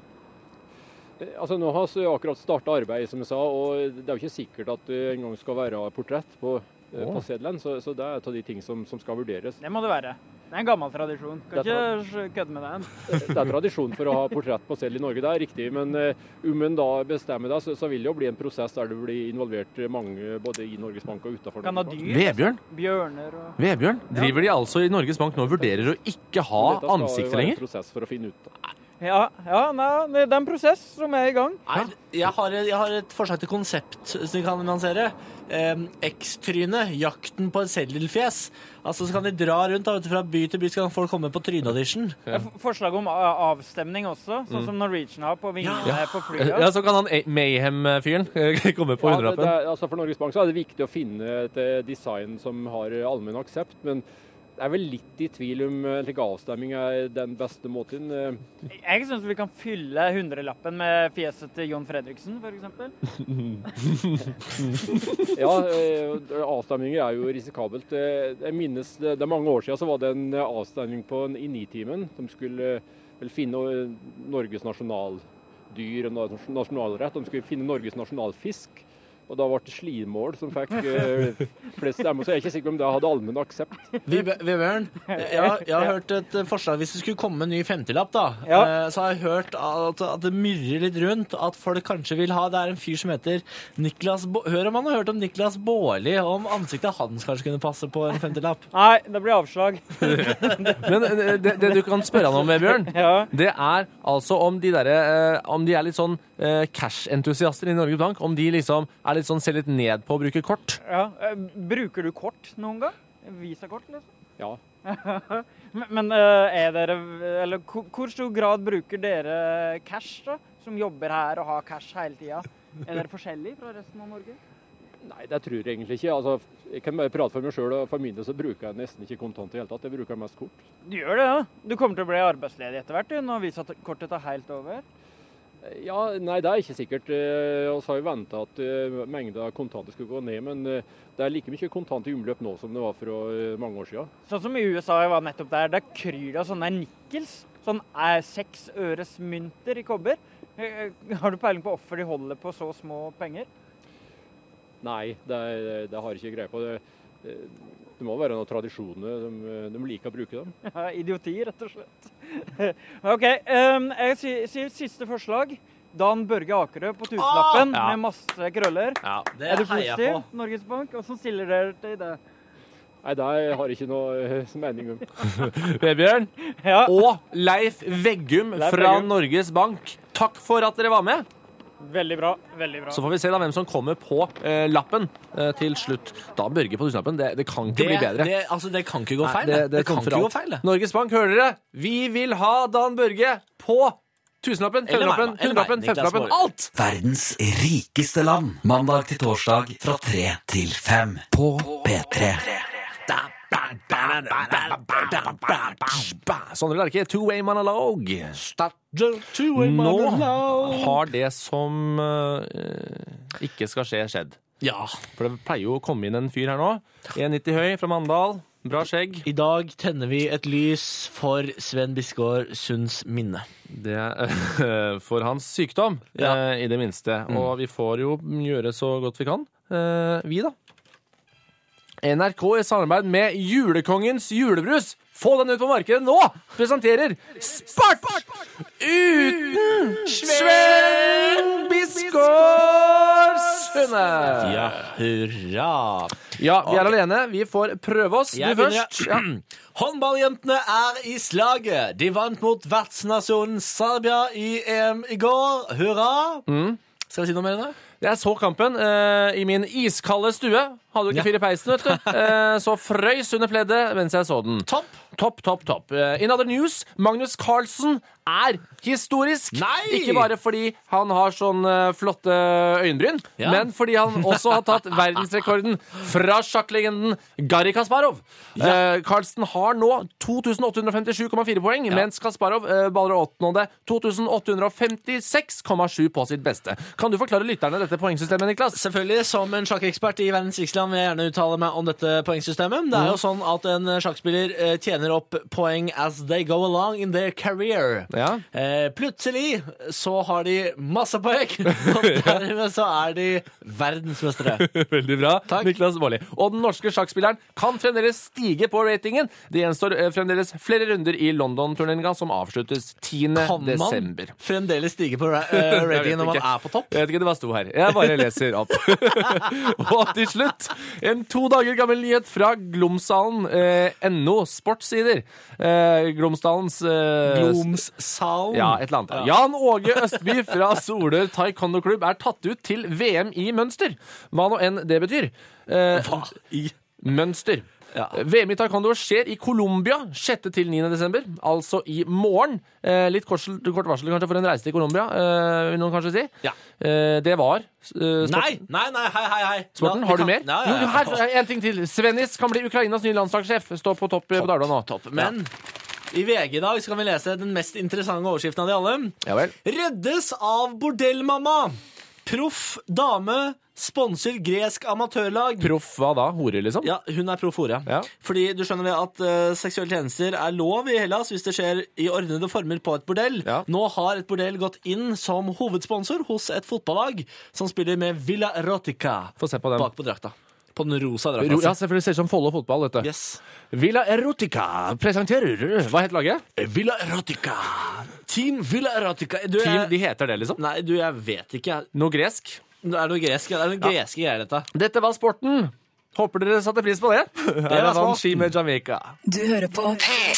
[SPEAKER 8] Eh, Altså Nå har vi akkurat starta arbeidet, som jeg sa, og det er jo ikke sikkert at det en gang skal være portrett på, eh, på seddelen, så, så det er et av de ting som, som skal vurderes.
[SPEAKER 7] Det må det være. Det er en gammel tradisjon. Kan
[SPEAKER 8] Det er
[SPEAKER 7] ikke kødde med den.
[SPEAKER 8] Det er tradisjon for å ha portrett på seddel i Norge, det er riktig, men eh, om en da bestemmer det, så, så vil det jo bli en prosess der det blir involvert mange både i Norges Bank og utenfor
[SPEAKER 7] Kan ha
[SPEAKER 8] Norges Bank.
[SPEAKER 7] dyr.
[SPEAKER 1] Vebjørn,
[SPEAKER 7] Bjørner og
[SPEAKER 1] Vebjørn, driver de altså i Norges Bank nå og vurderer å ikke ha
[SPEAKER 8] Dette skal jo
[SPEAKER 1] ansikter
[SPEAKER 8] være en
[SPEAKER 1] lenger?
[SPEAKER 8] prosess for å finne ut av.
[SPEAKER 7] Ja, ja nei, det er en prosess som er i gang.
[SPEAKER 3] Nei, jeg har, jeg har et forslag til konsept som vi kan lansere. Eh, X-tryne, jakten på et seddelfjes. Altså så kan de dra rundt da, vet du, fra by til by, så kan folk komme på tryneaudition.
[SPEAKER 7] Ja. Forslag om a- avstemning også, sånn som Norwegian har på vingene på flyet.
[SPEAKER 1] Ja, så kan han A- Mayhem-fyren eh, komme på
[SPEAKER 8] Ja, det,
[SPEAKER 1] hundrelappen.
[SPEAKER 8] er- altså for Norges Bank så er det viktig å finne et eh, design som har allmenn aksept, men Jeg er vel litt i tvil om like, avstemming er den beste måten.
[SPEAKER 7] Jeg synes vi kan fylle hundrelappen med fjeset til Jon Fredriksen, for eksempel.
[SPEAKER 8] Ja, avstemming er jo risikabelt. Jeg minnes, det er mange år siden så var det en avstemming på en, i Nitimen. De skulle vel finne Norges nasjonaldyr og nasjonalrett. De skulle finne Norges nasjonalfisk. Og da ble det Slimål som fikk uh, flest stemmer, så jeg er ikke sikker om det hadde allmenn aksept.
[SPEAKER 3] Vebjørn, jeg, jeg har hørt et forslag, hvis det skulle komme en ny femtilapp da,
[SPEAKER 7] ja.
[SPEAKER 3] så har jeg hørt at, at det myrrer litt rundt, at folk kanskje vil ha, det er en fyr som heter Niklas, Bo- hør om han har hørt om Niklas Baarli, om ansiktet hans kanskje kunne passe på en femtilapp.
[SPEAKER 7] Nei, det blir avslag.
[SPEAKER 1] Men det, det du kan spørre han om, Vebjørn,
[SPEAKER 7] Ja.
[SPEAKER 1] det er altså om de, der, eh, om de er litt sånn eh, cash-entusiaster i Norges Bank, om de liksom er litt sånn, ser litt ned på å bruke kort.
[SPEAKER 7] Ja. eh, Bruker du kort noen gang? Visa-kort, liksom?
[SPEAKER 8] Ja.
[SPEAKER 7] Men, men eh, er dere, eller hvor hvor stor grad bruker dere cash da, som jobber her og har cash hele tiden? Er dere forskjellige fra resten av Norge?
[SPEAKER 8] Nei, det tror jeg egentlig ikke. Altså, jeg kan bare prate for meg selv, og for min del så bruker jeg nesten ikke kontant i hele tatt. Jeg bruker mest kort.
[SPEAKER 7] Du gjør det, ja. Du kommer til å bli arbeidsledig etter hvert, du, når Visa-kortet tar helt over.
[SPEAKER 8] Ja, nei, det er ikke sikkert. Vi har jo ventet at uh, mengden av kontanter skulle gå ned, men uh, det er like mye kontant i omløp nå som det var for uh, mange år siden.
[SPEAKER 7] Sånn som i U S A jeg var nettopp der, der kryr det av sånne nikkels, sånn er seks øres mynter i kobber. Eh, Har du peiling på hvorfor de holder på så små penger?
[SPEAKER 8] Nei, det, det har jeg ikke greie på. Det, det må være noen tradisjoner, de, de liker å bruke dem.
[SPEAKER 7] Ja, idioti, rett og slett. Ok, um, jeg sier, sier siste forslag. Dan Børge Akerø på tusenlappen
[SPEAKER 1] Ah! Ja.
[SPEAKER 7] med masse krøller.
[SPEAKER 1] Ja,
[SPEAKER 3] Det
[SPEAKER 7] Er du
[SPEAKER 3] heier jeg
[SPEAKER 7] positiv,
[SPEAKER 3] på.
[SPEAKER 7] Norges Bank? Hvordan stiller dere til det?
[SPEAKER 8] Nei, det har jeg ikke noe uh, mening om.
[SPEAKER 1] Vebjørn
[SPEAKER 7] Ja,
[SPEAKER 1] og Leif Veggum
[SPEAKER 7] Leif
[SPEAKER 1] fra
[SPEAKER 7] Veggum.
[SPEAKER 1] Norges Bank. Takk for at dere var med.
[SPEAKER 7] veldig bra, veldig bra.
[SPEAKER 1] Så får vi se da hvem som kommer på eh, lappen eh, til slutt. Da Børge på tusenlappen. Det, det kan ikke bli bedre.
[SPEAKER 3] Det, altså, det kan ikke gå feil.
[SPEAKER 1] Nei,
[SPEAKER 3] det, det kan
[SPEAKER 1] kommer
[SPEAKER 3] ikke
[SPEAKER 1] alt.
[SPEAKER 3] gå feil. Det.
[SPEAKER 1] Norges Bank, hører dere? Vi vil ha Dan Børge på tusenlappen,
[SPEAKER 3] Eller meg,
[SPEAKER 1] femtilappen,
[SPEAKER 3] eller meg,
[SPEAKER 1] hundrelappen,
[SPEAKER 3] Niklas
[SPEAKER 1] femtilappen,
[SPEAKER 3] Baarli.
[SPEAKER 1] alt!
[SPEAKER 5] Verdens rikeste land. Mandag til torsdag fra tre til fem på P tre.
[SPEAKER 1] Sondre Lerche, two-way monolog. Nå har det som eh, ikke skal skje, skjedd.
[SPEAKER 3] Ja.
[SPEAKER 1] For det pleier jo å komme inn en fyr her nå. en nitti høy fra Mandal. Bra skjegg.
[SPEAKER 3] I dag tenner vi et lys for Sven Biskår Sunds minne.
[SPEAKER 1] Det er for hans sykdom,
[SPEAKER 3] Ja.
[SPEAKER 1] eh, i det minste. Og vi får jo gjøre så godt vi kan. Eh, vi, da. N R K i samarbeid med Julekongens julebrus. Få den ut på markedet nå! Presenterer Spart uten Sven Biskår Sunde.
[SPEAKER 3] Ja, hurra!
[SPEAKER 1] Ja, vi er alene. Vi får prøve oss.
[SPEAKER 3] Jeg
[SPEAKER 1] Du først. Ja.
[SPEAKER 3] Håndballjentene er i slaget. De vant mot vertsnasjonen Serbia i E M i går. Hurra! Skal vi si noe mer enn det?
[SPEAKER 1] Jeg så kampen eh, i min iskalde stue. Hadde jo ikke
[SPEAKER 3] Ja.
[SPEAKER 1] fyr i peisen, vet du. Eh, så frøys under pleddet mens jeg så den.
[SPEAKER 3] Topp.
[SPEAKER 1] Topp, topp, topp. Eh, in other news, Magnus Carlsen er historisk.
[SPEAKER 3] Nei!
[SPEAKER 1] Ikke bare fordi han har sånn eh, flotte øyenbryn,
[SPEAKER 3] Ja.
[SPEAKER 1] men fordi han også har tatt verdensrekorden fra sjakklegenden Garri Kasparov. Eh, Carlsen har nå to tusen åtte hundre femtisju komma fire poeng, mens Kasparov eh, bare oppnådde to tusen åtte hundre femtiseks komma sju på sitt beste. Kan du forklare lytterne dette poengsystemet, Niklas?
[SPEAKER 3] Selvfølgelig, som en sjakkekspert i verdens rikeste land vil jeg gjerne uttale meg om dette poengsystemet. Det er jo sånn at en sjakkspiller eh, tjener opp poeng as they go along in their career.
[SPEAKER 1] Ja.
[SPEAKER 3] Eh, plutselig så har de masse poeng, og dermed så er de verdensmestere.
[SPEAKER 1] Veldig bra,
[SPEAKER 3] Takk.
[SPEAKER 1] Niklas Baarli. Og den norske sjakkspilleren kan fremdeles stige på ratingen. Det gjenstår eh, fremdeles flere runder i London-turneringa, som avsluttes tiende
[SPEAKER 3] Kan man
[SPEAKER 1] desember.
[SPEAKER 3] fremdeles stige på ra eh,
[SPEAKER 1] Jeg vet
[SPEAKER 3] ratingen når man
[SPEAKER 1] ikke.
[SPEAKER 3] er på topp?
[SPEAKER 1] Jeg vet ikke, det bare sto her. Jeg bare leser opp. Og til slutt, en to dager gammel nyhet fra Glomsdalen eh, N O sportssider. Eh, Glomsdalens eh,
[SPEAKER 3] Glomsdalen.
[SPEAKER 1] Ja, et eller annet. Jan Åge Østby fra Solør Taekwondo-klubb er tatt ut til V M i mønster. Hva nå enn det betyr. Eh,
[SPEAKER 3] Hva i
[SPEAKER 1] mønster.
[SPEAKER 3] Ja.
[SPEAKER 1] V M i taekwondo skjer i Colombia sjette til niende desember, altså i morgen. Eh, litt kort, kort varsel kanskje for en reise til Colombia, eh, vil noen kanskje si.
[SPEAKER 3] Ja.
[SPEAKER 1] Eh, det var eh, sporten.
[SPEAKER 3] Nei, nei, nei, hei, hei, hei.
[SPEAKER 1] Sporten,
[SPEAKER 3] Ja,
[SPEAKER 1] har
[SPEAKER 3] vi
[SPEAKER 1] du
[SPEAKER 3] kan-
[SPEAKER 1] mer?
[SPEAKER 3] Ja, ja, ja.
[SPEAKER 1] Jo, her er en ting til. Svennis kan bli Ukrainas nye landslagssjef. Står på topp, på Dagbladet nå.
[SPEAKER 3] Topp. Men i V G i dag så kan vi lese den mest interessante overskriften av de alle.
[SPEAKER 1] Ja vel.
[SPEAKER 3] Reddes av bordellmamma. Proff dame sponser gresk amatørlag.
[SPEAKER 1] Proff hva da? Hore, liksom?
[SPEAKER 3] Ja, hun er proff hore.
[SPEAKER 1] Ja.
[SPEAKER 3] Fordi du skjønner det at uh, seksuelle tjenester er lov i Hellas hvis det skjer i ordnede former på et bordell.
[SPEAKER 1] Ja.
[SPEAKER 3] Nå har et bordell gått inn som hovedsponsor hos et fotballag som spiller med Villa Erotica
[SPEAKER 1] Få se på den.
[SPEAKER 3] bak på drakta. På den rosa drakta.
[SPEAKER 1] Ro, ja, selvfølgelig ser det ut som Follo fotball, vet du.
[SPEAKER 3] Yes.
[SPEAKER 1] Villa Erotica presenterer Hva heter laget?
[SPEAKER 3] Villa Erotica. Team Villa Erotica. Du,
[SPEAKER 1] Team,
[SPEAKER 3] jeg,
[SPEAKER 1] de heter det, liksom?
[SPEAKER 3] nei, du, jeg vet ikke.
[SPEAKER 1] Noe gresk?
[SPEAKER 3] Det er noe gresk. Det er noe greske greier, dette.
[SPEAKER 1] Dette var sporten. Håper dere satte pris på det. Det
[SPEAKER 3] var
[SPEAKER 1] var
[SPEAKER 3] sporten.
[SPEAKER 1] ski med Jamaica.
[SPEAKER 4] Du hører på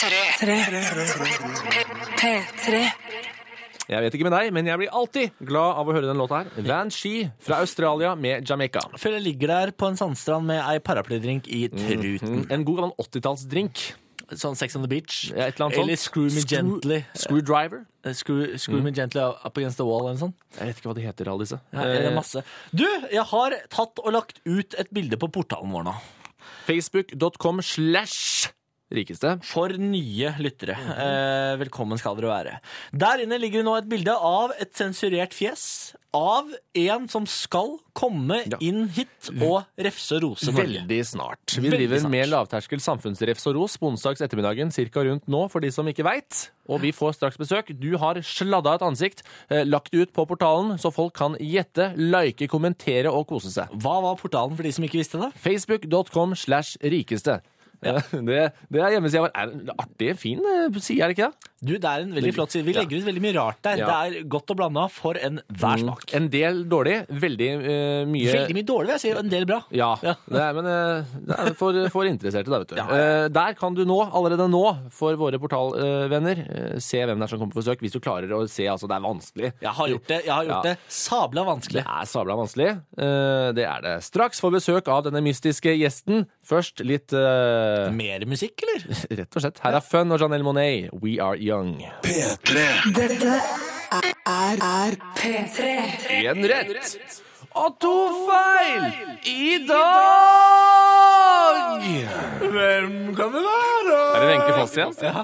[SPEAKER 4] P tre.
[SPEAKER 1] Jeg vet ikke med deg, men jeg blir alltid glad av å høre den låta her. Van Ski fra Australia med Jamaica.
[SPEAKER 3] Før jeg ligger der på en sandstrand med ei paraplydrink i truten.
[SPEAKER 1] En god gammel åttitallsdrink.
[SPEAKER 3] Sånn Sex on the Beach.
[SPEAKER 1] Ja, et eller annet
[SPEAKER 3] Eller
[SPEAKER 1] sånt.
[SPEAKER 3] Screw Me Gently.
[SPEAKER 1] Screwdriver.
[SPEAKER 3] Eh, Screw, screw Me Gently Up Against the Wall eller noe sånt.
[SPEAKER 1] Jeg vet ikke hva de heter, alle disse.
[SPEAKER 3] Ja, det er masse. Du, jeg har tatt og lagt ut et bilde på portalen vår nå.
[SPEAKER 1] Facebook dot com slash rikeste.
[SPEAKER 3] For nye lyttere. Eh, velkommen skal dere være. Der inne ligger det nå et bilde av et sensurert fjes av en som skal komme
[SPEAKER 1] Ja.
[SPEAKER 3] inn hit og refse og rose Norge.
[SPEAKER 1] Veldig snart. Vi
[SPEAKER 3] Veldig
[SPEAKER 1] driver
[SPEAKER 3] snart.
[SPEAKER 1] med lavterskel samfunnsrefs og ros på onsdags ettermiddagen, cirka rundt nå, for de som ikke vet. Og vi får straks besøk. Du har sladda et ansikt, eh, lagt det ut på portalen, så folk kan gjette, like, kommentere og kose seg.
[SPEAKER 3] Hva var portalen for de som ikke visste det?
[SPEAKER 1] Facebook dot com slash rikeste. Ja. Det, det er hjemmesida vår. Er en artig, fin eh, side, er det ikke det?
[SPEAKER 3] Du, det er en veldig flott side. Vi
[SPEAKER 1] Ja.
[SPEAKER 3] legger ut veldig mye rart der.
[SPEAKER 1] Ja.
[SPEAKER 3] Det er godt og blanda for enhver smak.
[SPEAKER 1] En del dårlig, veldig eh, mye
[SPEAKER 3] Veldig mye dårlig, vil jeg si, og en del bra.
[SPEAKER 1] Ja,
[SPEAKER 3] Ja.
[SPEAKER 1] Det er, men eh, det er for, for interesserte, da, vet du.
[SPEAKER 3] Ja.
[SPEAKER 1] Eh, der kan du nå, allerede nå, for våre portalvenner, eh, se hvem det er som kommer på besøk, hvis du klarer å se. Altså, det er vanskelig.
[SPEAKER 3] Jeg har gjort det. Jeg har gjort
[SPEAKER 1] Ja.
[SPEAKER 3] det sabla vanskelig.
[SPEAKER 1] Det er sabla vanskelig. Eh, det er det. Straks får besøk av denne mystiske gjesten. Først litt eh,
[SPEAKER 3] Mer musikk, eller?
[SPEAKER 1] Rett og slett. Her er Fun og Janelle Monáe. We Are Young.
[SPEAKER 4] Dette er, er, er P tre.
[SPEAKER 1] En rett og to feil i dag!
[SPEAKER 3] Hvem kan det være?
[SPEAKER 1] Er det Wenche Foss igjen? Ja.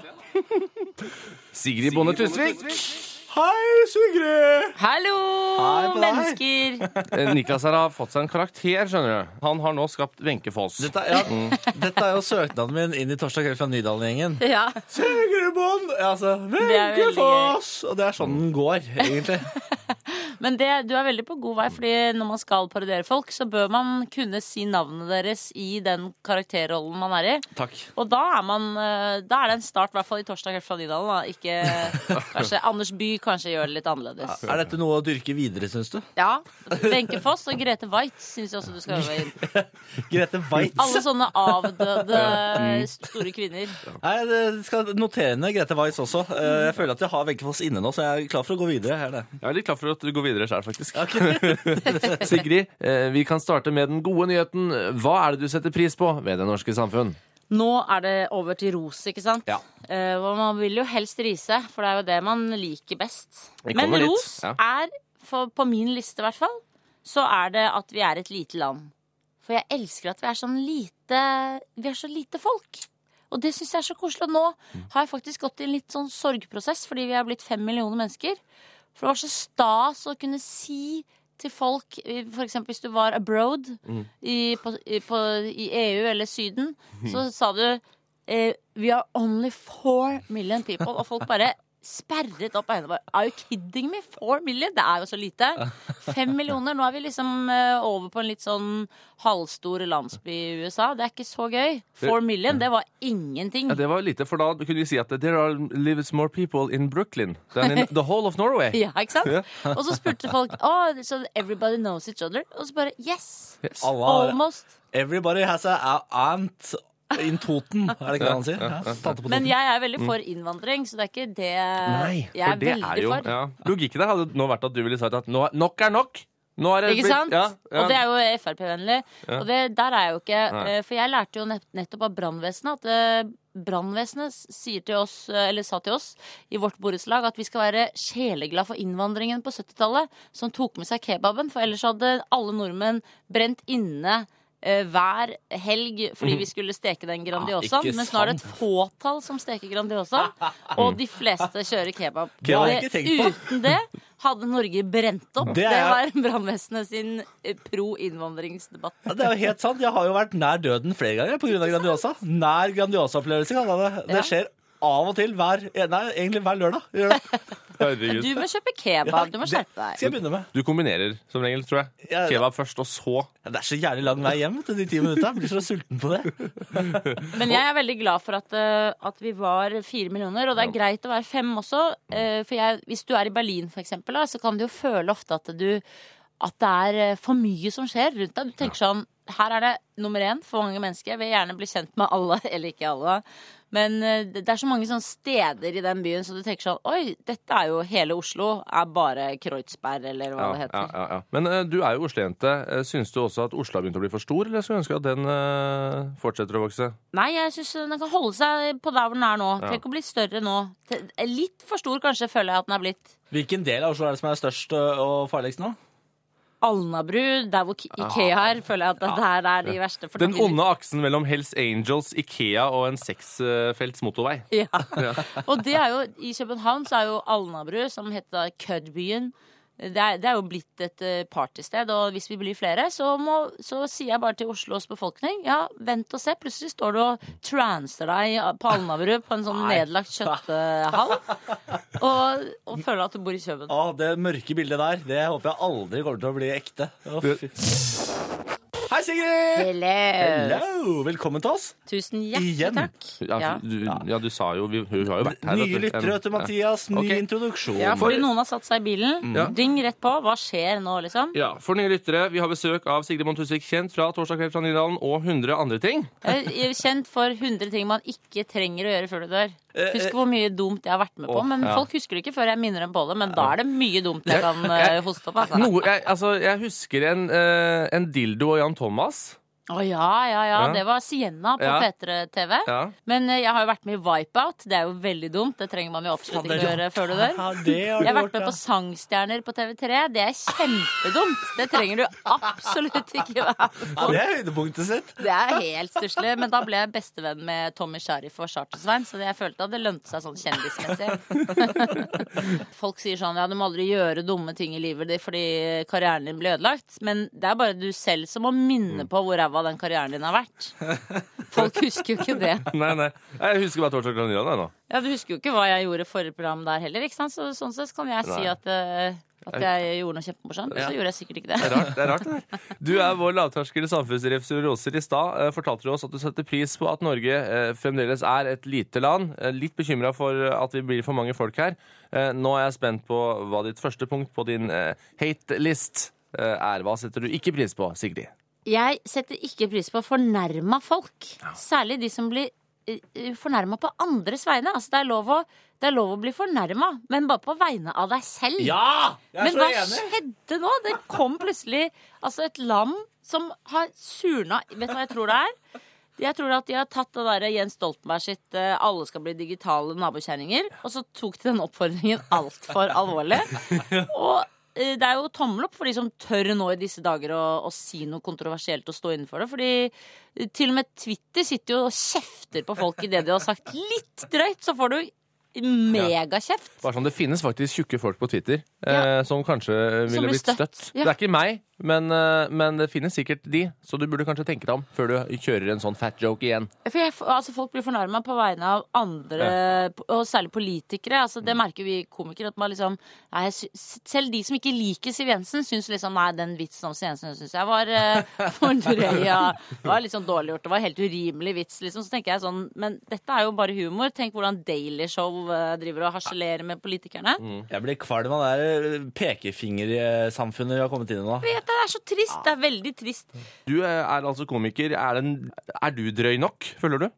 [SPEAKER 1] Sigrid Bonde Tusvik.
[SPEAKER 3] Hei, Sigrid!
[SPEAKER 2] Hallo,
[SPEAKER 3] Hei på deg.
[SPEAKER 2] mennesker!
[SPEAKER 1] Eh, Niklas her har fått seg en karakter, skjønner du. Han har nå skapt Wenche Foss.
[SPEAKER 3] Dette, ja, dette er jo søknaden min inn i Torsdag kveld fra Nydalen-gjengen.
[SPEAKER 2] Ja.
[SPEAKER 3] Sigrid Bond! Altså,
[SPEAKER 2] Det er
[SPEAKER 3] Wenche
[SPEAKER 2] veldig
[SPEAKER 3] Foss! Og det er sånn den går, egentlig.
[SPEAKER 2] Men det, du er veldig på god vei, fordi når man skal parodiere folk, så bør man kunne si navnet deres i den karakterrollen man er i.
[SPEAKER 3] Takk.
[SPEAKER 2] Og da er, man, eh, da er det en start, i hvert fall i Torsdag kveld fra Nydalen. Da. Ikke, kanskje Anders By kanskje gjør det litt annerledes.
[SPEAKER 3] Er dette noe å dyrke videre, syns du?
[SPEAKER 2] Ja. Wenche Foss og Grete Waitz syns jeg også du skal øve inn.
[SPEAKER 3] Grete Waitz.
[SPEAKER 2] Alle sånne avdøde store kvinner.
[SPEAKER 3] Nei, jeg skal notere ned Grete Waitz også. Eh, Jeg føler at jeg har Wenche Foss inne nå, så jeg er klar for å gå videre. Her, det.
[SPEAKER 1] Jeg er litt klar for at du går videre selv, faktisk. Sigrid, eh, vi kan starte med den gode nyheten. Hva er det du setter pris på ved det norske samfunn?
[SPEAKER 2] Nå er det over til ros, ikke sant?
[SPEAKER 1] Ja.
[SPEAKER 2] Eh, og man vil jo helst rise, for det er jo det man liker best.
[SPEAKER 1] Vi
[SPEAKER 2] Men
[SPEAKER 1] kommer dit,
[SPEAKER 2] ros
[SPEAKER 1] ja.
[SPEAKER 2] er, for, på min liste i hvert fall, så er det at vi er et lite land. For jeg elsker at vi er sånn lite Vi er så lite folk. Og det syns jeg er så koselig. Og nå har jeg faktisk gått i en litt sånn sorgprosess, fordi vi er blitt fem millioner mennesker. For det var så stas å kunne si til folk, for eksempel hvis du var abroad
[SPEAKER 1] Mm.
[SPEAKER 2] i, på, i, på, i E U eller Syden, så sa du eh, We are only four million people. Og folk bare sperret opp øynene. Bare, are you kidding me? Four million? Det er jo så lite. Fem millioner. Nå er vi liksom eh, over på en litt sånn halvstor landsby i U S A. Det er ikke så gøy. Four million, det var ingenting.
[SPEAKER 1] Ja, det var lite, for da kunne vi si at there are lives more people in Brooklyn than in the whole of Norway.
[SPEAKER 2] Ja, ikke sant? Og så spurte folk oh, so everybody knows each other. Og så bare yes,
[SPEAKER 1] Yes.
[SPEAKER 3] Alle har,
[SPEAKER 2] almost.
[SPEAKER 3] everybody has a aunt in Toten, er det ikke det han sier? Ja, tante på
[SPEAKER 2] Men
[SPEAKER 3] Toten.
[SPEAKER 2] jeg er veldig for innvandring, så det er ikke det
[SPEAKER 1] Nei,
[SPEAKER 2] jeg er
[SPEAKER 1] for det
[SPEAKER 2] veldig
[SPEAKER 1] er jo
[SPEAKER 2] for.
[SPEAKER 1] ja. Logikken der hadde nå vært at du ville sagt at nå, nok er nok. Nå er det
[SPEAKER 2] Ikke
[SPEAKER 1] blitt-
[SPEAKER 2] sant?
[SPEAKER 1] Ja, ja.
[SPEAKER 2] Og det er jo F R P-vennlig.
[SPEAKER 1] Ja.
[SPEAKER 2] Og det, der er jeg jo ikke
[SPEAKER 1] Nei.
[SPEAKER 2] eh, For jeg lærte jo nett- nettopp av brannvesenet at eh, brannvesenet sier til oss, eh, eller sa til oss i vårt borettslag, at vi skal være sjeleglad for innvandringen på syttitallet, som tok med seg kebaben. For ellers hadde alle nordmenn brent inne eh, hver helg fordi vi skulle steke den Grandiosaen.
[SPEAKER 3] Ja, ikke
[SPEAKER 2] mens nå er det et
[SPEAKER 3] sant.
[SPEAKER 2] fåtall som steker Grandiosa, og de fleste kjører kebab.
[SPEAKER 3] Det har jeg
[SPEAKER 2] Det-
[SPEAKER 3] ikke tenkt på.
[SPEAKER 2] Uten det hadde Norge brent opp.
[SPEAKER 3] Det
[SPEAKER 2] Det,
[SPEAKER 3] er-
[SPEAKER 2] var brannvesenet sin eh, pro-innvandringsdebatt.
[SPEAKER 3] Ja, det er jo helt sant. Jeg har jo vært nær døden flere ganger på grunn av Grandiosa. Nær Grandiosa-opplevelse, kaller jeg det. Det
[SPEAKER 2] Ja.
[SPEAKER 3] skjer av og til hver, nei, egentlig hver lørdag. Gjør det.
[SPEAKER 1] Herregud.
[SPEAKER 2] Du må kjøpe kebab. Du må skjerpe deg.
[SPEAKER 3] Skal jeg begynne med?
[SPEAKER 1] Du kombinerer som regel, tror jeg.
[SPEAKER 3] Ja,
[SPEAKER 1] Kebab først, og så
[SPEAKER 3] Ja, det er så jævlig lang vei hjem til de ti minuttene. Jeg blir så sulten på det.
[SPEAKER 2] Men jeg er veldig glad for at, eh, at vi var fire millioner, og det er greit å være fem også. eh, For jeg, hvis du er i Berlin, for eksempel, da, så kan du jo føle ofte at du at det er eh, for mye som skjer rundt deg. Du tenker sånn, her er det nummer én for mange mennesker. Jeg vil gjerne bli kjent med alle, eller ikke alle. Men eh, det er så mange sånne steder i den byen, så du tenker sånn, oi, dette er jo hele Oslo, er bare Kreuzberg, eller hva
[SPEAKER 1] ja,
[SPEAKER 2] det heter.
[SPEAKER 1] ja, ja, ja. Men uh, du er jo Oslo-jente. Uh, Syns du også at Oslo har begynt å bli for stor, eller skulle du ønske at den uh, fortsetter å vokse?
[SPEAKER 2] Nei, jeg syns den kan holde seg på der hvor den er nå.
[SPEAKER 1] Ja.
[SPEAKER 2] Trenger ikke å bli større nå. Te- Litt for stor kanskje, føler jeg at den er blitt.
[SPEAKER 3] Hvilken del av Oslo er det som er størst og farligst nå?
[SPEAKER 2] Alnabru, der hvor Ikea er, føler jeg at det der er de verste. For
[SPEAKER 1] Den
[SPEAKER 2] da blir det-
[SPEAKER 1] onde aksen mellom Hells Angels, Ikea og en seksfelts motorvei.
[SPEAKER 2] Ja. Og det er jo, i København så er jo Alnabru, som heter Kødbyen, det er, det er jo blitt et eh, partysted, og hvis vi blir flere, så, må, så sier jeg bare til Oslos befolkning, ja, vent og se, plutselig står du og transer deg på Alnabru på en sånn nedlagt kjøtthall, og, og føler at du bor i København.
[SPEAKER 3] Å, det mørke bildet der, det håper jeg aldri kommer til å bli ekte. Å, fy. Hei, Sigrid!
[SPEAKER 2] Hello.
[SPEAKER 3] Hello! Velkommen til oss.
[SPEAKER 2] Tusen hjertelig
[SPEAKER 3] Igjen.
[SPEAKER 2] takk.
[SPEAKER 1] Ja,
[SPEAKER 2] Ja.
[SPEAKER 1] du, ja, du sa jo vi, Hun har jo vært her.
[SPEAKER 3] Nye
[SPEAKER 1] vet du.
[SPEAKER 3] lyttere, vet du, Mathias. Ny
[SPEAKER 1] Ok.
[SPEAKER 3] introduksjon.
[SPEAKER 2] Ja, fordi noen har satt seg i bilen.
[SPEAKER 1] Ja.
[SPEAKER 2] Ding rett på. Hva skjer nå, liksom?
[SPEAKER 1] Ja, For nye lyttere, vi har besøk av Sigrid Mondt Tusvik, kjent fra Torsdag kveld fra Nydalen og hundre andre ting.
[SPEAKER 2] Jeg er kjent for hundre ting man ikke trenger å gjøre før du dør.
[SPEAKER 3] Eh,
[SPEAKER 2] Husker hvor mye dumt jeg har vært med på.
[SPEAKER 1] Åh,
[SPEAKER 2] Men
[SPEAKER 1] ja.
[SPEAKER 2] folk husker det ikke før jeg minner dem på det. Men da er det mye dumt jeg kan eh, hoste opp. Altså.
[SPEAKER 1] Noe, jeg, altså, jeg husker en, eh, en dildo og Jan Thomas.
[SPEAKER 2] Å ja, ja, ja.
[SPEAKER 1] Ja.
[SPEAKER 2] Det var Sienna på
[SPEAKER 1] Ja.
[SPEAKER 2] P tre T V.
[SPEAKER 1] Ja.
[SPEAKER 2] Men eh, jeg har jo vært med i Wipeout. Det er jo veldig dumt. Det trenger man jo absolutt ikke gjøre før du dør.
[SPEAKER 3] Ja, det har
[SPEAKER 2] Jeg
[SPEAKER 3] du
[SPEAKER 2] har vært
[SPEAKER 3] gjort,
[SPEAKER 2] med
[SPEAKER 3] ja.
[SPEAKER 2] på Sangstjerner på T V tre. Det er kjempedumt. Det trenger du absolutt ikke være
[SPEAKER 3] Ja,
[SPEAKER 2] på.
[SPEAKER 3] det er høydepunktet sitt.
[SPEAKER 2] Det er helt stusslig. Men da ble jeg bestevenn med Tommy Sharif og Charter-Svein, så jeg følte at det lønte seg sånn kjendismessig. Folk sier sånn ja, du må aldri gjøre dumme ting i livet ditt fordi karrieren din blir ødelagt. Men det er bare du selv som må minne på hvor ræva den karrieren din har vært. Folk husker jo ikke det.
[SPEAKER 1] Nei, nei. Jeg husker bare Torsdag kveld fra Nydalen. jeg, nå.
[SPEAKER 2] Ja, Du husker jo ikke hva jeg gjorde i forrige program der heller. ikke sant? Så, sånn sett kan jeg si
[SPEAKER 1] Nei.
[SPEAKER 2] at, eh, at jeg gjorde noe kjempemorsomt.
[SPEAKER 1] Ja.
[SPEAKER 2] Så gjorde jeg sikkert ikke
[SPEAKER 1] Det
[SPEAKER 2] det.
[SPEAKER 1] er rart. det er rart det der. Du er vår lavterskel samfunnsrevisor. I stad eh, fortalte du oss at du setter pris på at Norge eh, fremdeles er et lite land. Eh, litt bekymra for at vi blir for mange folk her. Eh, nå er jeg spent på hva ditt første punkt på din eh, hate list eh, er. Hva setter du ikke pris på, Sigrid?
[SPEAKER 2] Jeg setter ikke pris på fornærma folk. Særlig de som blir fornærma på andres vegne. Altså, det er lov å, det er lov å bli fornærma, men bare på vegne av deg selv.
[SPEAKER 3] Ja! Jeg er
[SPEAKER 2] Men
[SPEAKER 3] så
[SPEAKER 2] hva
[SPEAKER 3] enig.
[SPEAKER 2] skjedde nå? Det kom plutselig altså et land som har surna. Vet du hva jeg tror det er? Jeg tror at de har tatt det der Jens Stoltenberg sitt eh, 'alle skal bli digitale nabokjerringer', og så tok de den oppfordringen altfor alvorlig. Og eh, det er jo tommel opp for de som tør nå i disse dager å, å si noe kontroversielt og stå innenfor det. Fordi eh, til og med Twitter sitter jo og kjefter på folk i det de har sagt litt drøyt, så får du megakjeft.
[SPEAKER 1] Bare sånn, Det finnes faktisk tjukke folk på Twitter eh,
[SPEAKER 2] Ja.
[SPEAKER 1] som kanskje
[SPEAKER 2] Som
[SPEAKER 1] ville
[SPEAKER 2] blir
[SPEAKER 1] blitt støtt.
[SPEAKER 2] støtt. Ja.
[SPEAKER 1] Det er ikke meg, men, eh, men det finnes sikkert de. Så du burde kanskje tenke deg om før du kjører en sånn fat joke igjen.
[SPEAKER 2] For jeg, altså Folk blir fornærma på vegne av andre, og særlig politikere. Altså Det merker vi komikere. At man liksom nei, jeg sy- Selv de som ikke liker Siv Jensen, syns liksom nei, den vitsen om Siv Jensen synes jeg var uh, for drøy. Ja. Det var litt sånn dårlig gjort. Det var helt urimelig vits. liksom Så tenker jeg sånn Men dette er jo bare humor. Tenk hvordan Daily Show uh, driver og harselerer med politikerne.
[SPEAKER 3] Jeg blir kvalm av det der pekefingersamfunnet vi har kommet inn i nå.
[SPEAKER 2] Vet du, Det er så trist. Det er veldig trist.
[SPEAKER 1] Du eh, er altså komiker. Er, den, er du drøy nok, føler du?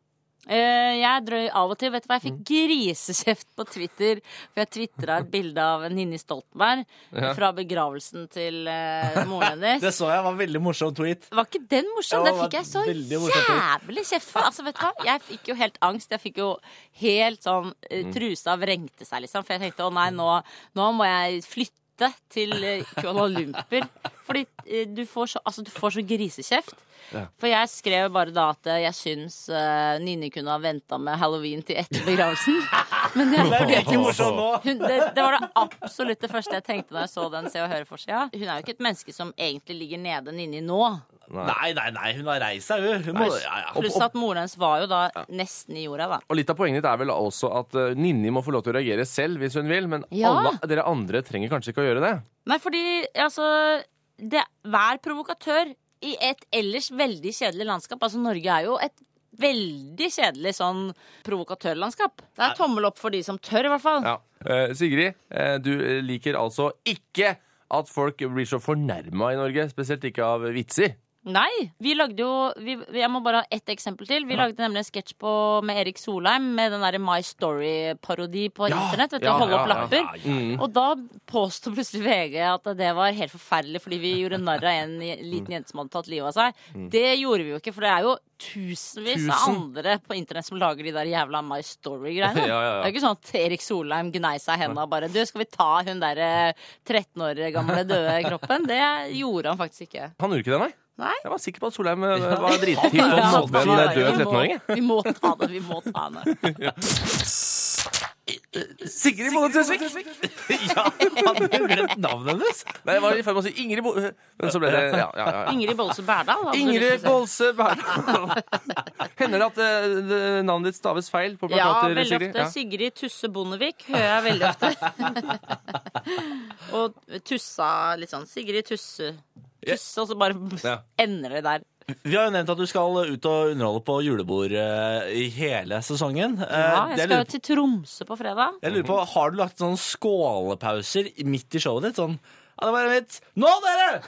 [SPEAKER 2] Eh, jeg er drøy av og til. Vet du hva, jeg fikk grisekjeft på Twitter, for jeg twittra et bilde av Ninni Stoltenberg
[SPEAKER 1] Ja.
[SPEAKER 2] fra begravelsen til eh, moren hennes.
[SPEAKER 3] Det så jeg var veldig morsom tweet.
[SPEAKER 2] Var ikke den morsom?
[SPEAKER 3] Ja,
[SPEAKER 2] Den fikk jeg så
[SPEAKER 3] veldig morsom tweet.
[SPEAKER 2] jævlig kjeft for. Altså, vet du hva? Jeg fikk jo helt angst. Jeg fikk jo helt sånn eh, Trusa vrengte seg, liksom. For jeg tenkte å nei, nå, nå må jeg flytte til eh, Kuala Lumpur. Fordi eh, du får så, altså, du får så grisekjeft.
[SPEAKER 1] Ja.
[SPEAKER 2] For jeg skrev bare da at jeg syns uh, Ninni kunne ha venta med halloween til etter begravelsen. Men det,
[SPEAKER 3] Det er virkelig morsom nå.
[SPEAKER 2] hun, det, det var det absolutt det første jeg tenkte da jeg så den Se og Høre for seg. Hun er jo ikke et menneske som egentlig ligger nede Ninni nå.
[SPEAKER 3] Nei, nei, nei, hun har reist seg, hun. hun må, ja, ja.
[SPEAKER 2] Pluss at moren hennes var jo da nesten i jorda, da.
[SPEAKER 1] Og litt av poenget ditt er vel også at uh, Ninni må få lov til å reagere selv hvis hun vil, men
[SPEAKER 2] Ja.
[SPEAKER 1] alle dere andre trenger kanskje ikke å gjøre det.
[SPEAKER 2] Nei, fordi altså det, Vær provokatør i et ellers veldig kjedelig landskap. Altså Norge er jo et veldig kjedelig sånn provokatørlandskap. Det er tommel opp for de som tør, i hvert fall.
[SPEAKER 1] Ja. Uh, Sigrid, uh, du liker altså ikke at folk blir så fornærma i Norge, spesielt ikke av vitser.
[SPEAKER 2] Nei, vi lagde jo vi, Jeg må bare ha ett eksempel til. Vi lagde nemlig en sketsj på- med Erik Solheim med den der My Story-parodi på internett. Vet du,
[SPEAKER 1] ja,
[SPEAKER 2] Holde opp
[SPEAKER 1] ja,
[SPEAKER 2] lapper.
[SPEAKER 1] ja, ja. Mm.
[SPEAKER 2] Og da påstod plutselig V G at det var helt forferdelig fordi vi gjorde narr av en liten jente som hadde tatt livet av seg. Det gjorde vi jo ikke, for det er jo tusenvis av
[SPEAKER 1] Tusen.
[SPEAKER 2] andre på internett som lager de der jævla My Story-greiene.
[SPEAKER 1] Ja, ja, ja.
[SPEAKER 2] Det er ikke sånn at Erik Solheim gnei seg i hendene og bare Du, skal vi ta hun der tretten år gamle døde kroppen? Det gjorde han faktisk ikke.
[SPEAKER 1] Han gjorde ikke det, nei?
[SPEAKER 2] Nei.
[SPEAKER 1] Jeg var sikker på at Solheim uh, var drithypp og
[SPEAKER 2] Ja,
[SPEAKER 1] nådde med en
[SPEAKER 2] ja,
[SPEAKER 1] død
[SPEAKER 2] vi må-
[SPEAKER 1] tretten-åring.
[SPEAKER 2] Vi må ta det, vi må ta det.
[SPEAKER 1] Sigrid Bonde Tusvik!
[SPEAKER 3] Ja, hadde du glemt navnet hennes?
[SPEAKER 1] Nei, jeg var i ferd med å si Ingrid Bo... Men så ble det ja, ja, ja.
[SPEAKER 2] Ingrid Bolse Berdal. hadde du
[SPEAKER 1] Ingrid
[SPEAKER 2] lyst til å si.
[SPEAKER 1] Bolse Berdal. Hender det at uh, det, navnet ditt staves feil på
[SPEAKER 2] Ja,
[SPEAKER 1] plakater,
[SPEAKER 2] veldig
[SPEAKER 1] Sigrid?
[SPEAKER 2] ofte. Sigrid Tusse Bondevik hører jeg veldig ofte. Og Tussa litt sånn. Sigrid Tusse. Tusse, og så bare
[SPEAKER 1] Ja.
[SPEAKER 2] ender det der.
[SPEAKER 3] Vi har jo nevnt at du skal ut og underholde på julebord eh, i hele sesongen. Eh,
[SPEAKER 2] Ja,
[SPEAKER 3] det
[SPEAKER 2] jeg
[SPEAKER 3] jeg
[SPEAKER 2] skal
[SPEAKER 3] lurer
[SPEAKER 2] jo til Tromsø på fredag.
[SPEAKER 3] Jeg lurer på, Har du lagt sånne skålepauser midt i showet ditt? Sånn, ja, det var en vits. Nå, dere!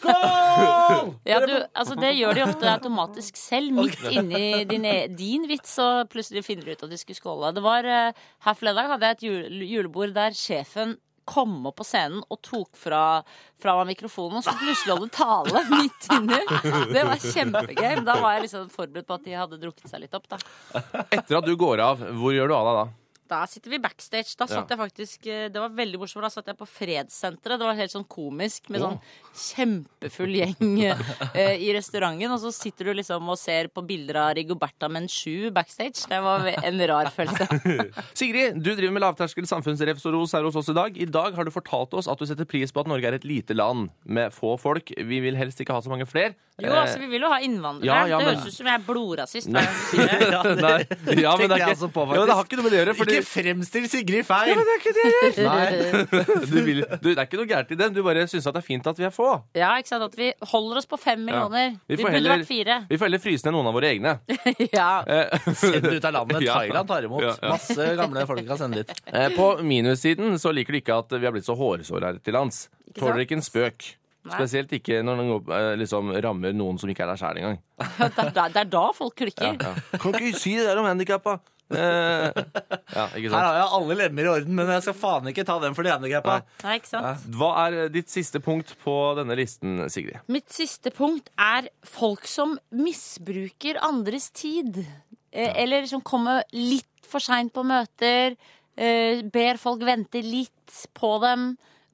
[SPEAKER 3] Skål!
[SPEAKER 2] Ja, du, altså Det gjør de ofte automatisk selv, midt inni din, e- din vits, og plutselig finner de ut at de skulle skåle. Det var eh, Her forleden hadde jeg et jule, julebord der sjefen kom opp på scenen og tok fra, fra meg mikrofonen og så plutselig holdt tale midt inni. Det var kjempegøy. Da var jeg liksom forberedt på at de hadde drukket seg litt opp. Da
[SPEAKER 1] Etter at du går av, hvor gjør du av deg da?
[SPEAKER 2] Da sitter vi backstage. Da satt
[SPEAKER 1] Ja.
[SPEAKER 2] jeg faktisk Det var veldig morsomt, for da satt jeg på Fredssenteret. Det var helt sånn komisk med sånn kjempefull gjeng eh, i restauranten. Og så sitter du liksom og ser på bilder av Rigoberta Menchú backstage. Det var en rar følelse.
[SPEAKER 1] Sigrid, du driver med lavterskel samfunnsrefsoros her hos oss i dag. I dag har du fortalt oss at du setter pris på at Norge er et lite land med få folk. Vi vil helst ikke ha så mange flere.
[SPEAKER 2] Jo, altså, vi vil jo ha innvandrere.
[SPEAKER 1] Ja, ja,
[SPEAKER 2] det
[SPEAKER 1] men-
[SPEAKER 2] høres ut som jeg er blodrasist. hver gang du sier det.
[SPEAKER 3] Ja, det
[SPEAKER 1] Nei, ja, men det
[SPEAKER 3] tenkte
[SPEAKER 1] er
[SPEAKER 3] jeg
[SPEAKER 1] ikke,
[SPEAKER 3] også på,
[SPEAKER 1] ja, men det har ikke noe med det å gjøre, fordi
[SPEAKER 3] Ikke fremstill Sigrid feil!
[SPEAKER 1] det er ikke det jeg gjør.
[SPEAKER 3] Nei.
[SPEAKER 1] Du vil, du, det er ikke noe gærent i det. Du bare syns at det er fint at vi er få.
[SPEAKER 2] Ja, ikke sant? At vi holder oss på fem millioner.
[SPEAKER 1] Vi
[SPEAKER 2] Vi,
[SPEAKER 1] får
[SPEAKER 2] burde
[SPEAKER 1] heller-
[SPEAKER 2] vært fire.
[SPEAKER 1] Vi får heller fryse ned noen av våre egne.
[SPEAKER 2] Ja.
[SPEAKER 1] Eh,
[SPEAKER 3] Send det ut av landet.
[SPEAKER 1] Ja.
[SPEAKER 3] Thailand tar imot.
[SPEAKER 1] Ja, ja.
[SPEAKER 3] Masse gamle folk kan sende dit.
[SPEAKER 1] eh, På minussiden så liker du ikke at vi har blitt så hårsåre her til lands.
[SPEAKER 2] Ikke
[SPEAKER 1] Tåler
[SPEAKER 2] sant?
[SPEAKER 1] ikke en spøk.
[SPEAKER 2] Nei.
[SPEAKER 1] Spesielt ikke når den går- eh, liksom rammer noen som ikke er der sjæl engang.
[SPEAKER 2] Det, er da- det er da folk klikker.
[SPEAKER 1] Ja. Kan ikke si det der om handikappa! Eh, ja, ikke
[SPEAKER 3] Her
[SPEAKER 1] sant?
[SPEAKER 3] har jeg alle lemmer i orden, men jeg skal faen ikke ta dem for de handikappa.
[SPEAKER 2] Nei, ikke sant?
[SPEAKER 1] Hva er ditt siste punkt på denne listen, Sigrid?
[SPEAKER 2] Mitt siste punkt er folk som misbruker andres tid. Eh, eller som kommer litt for seint på møter. Eh, ber folk vente litt på dem.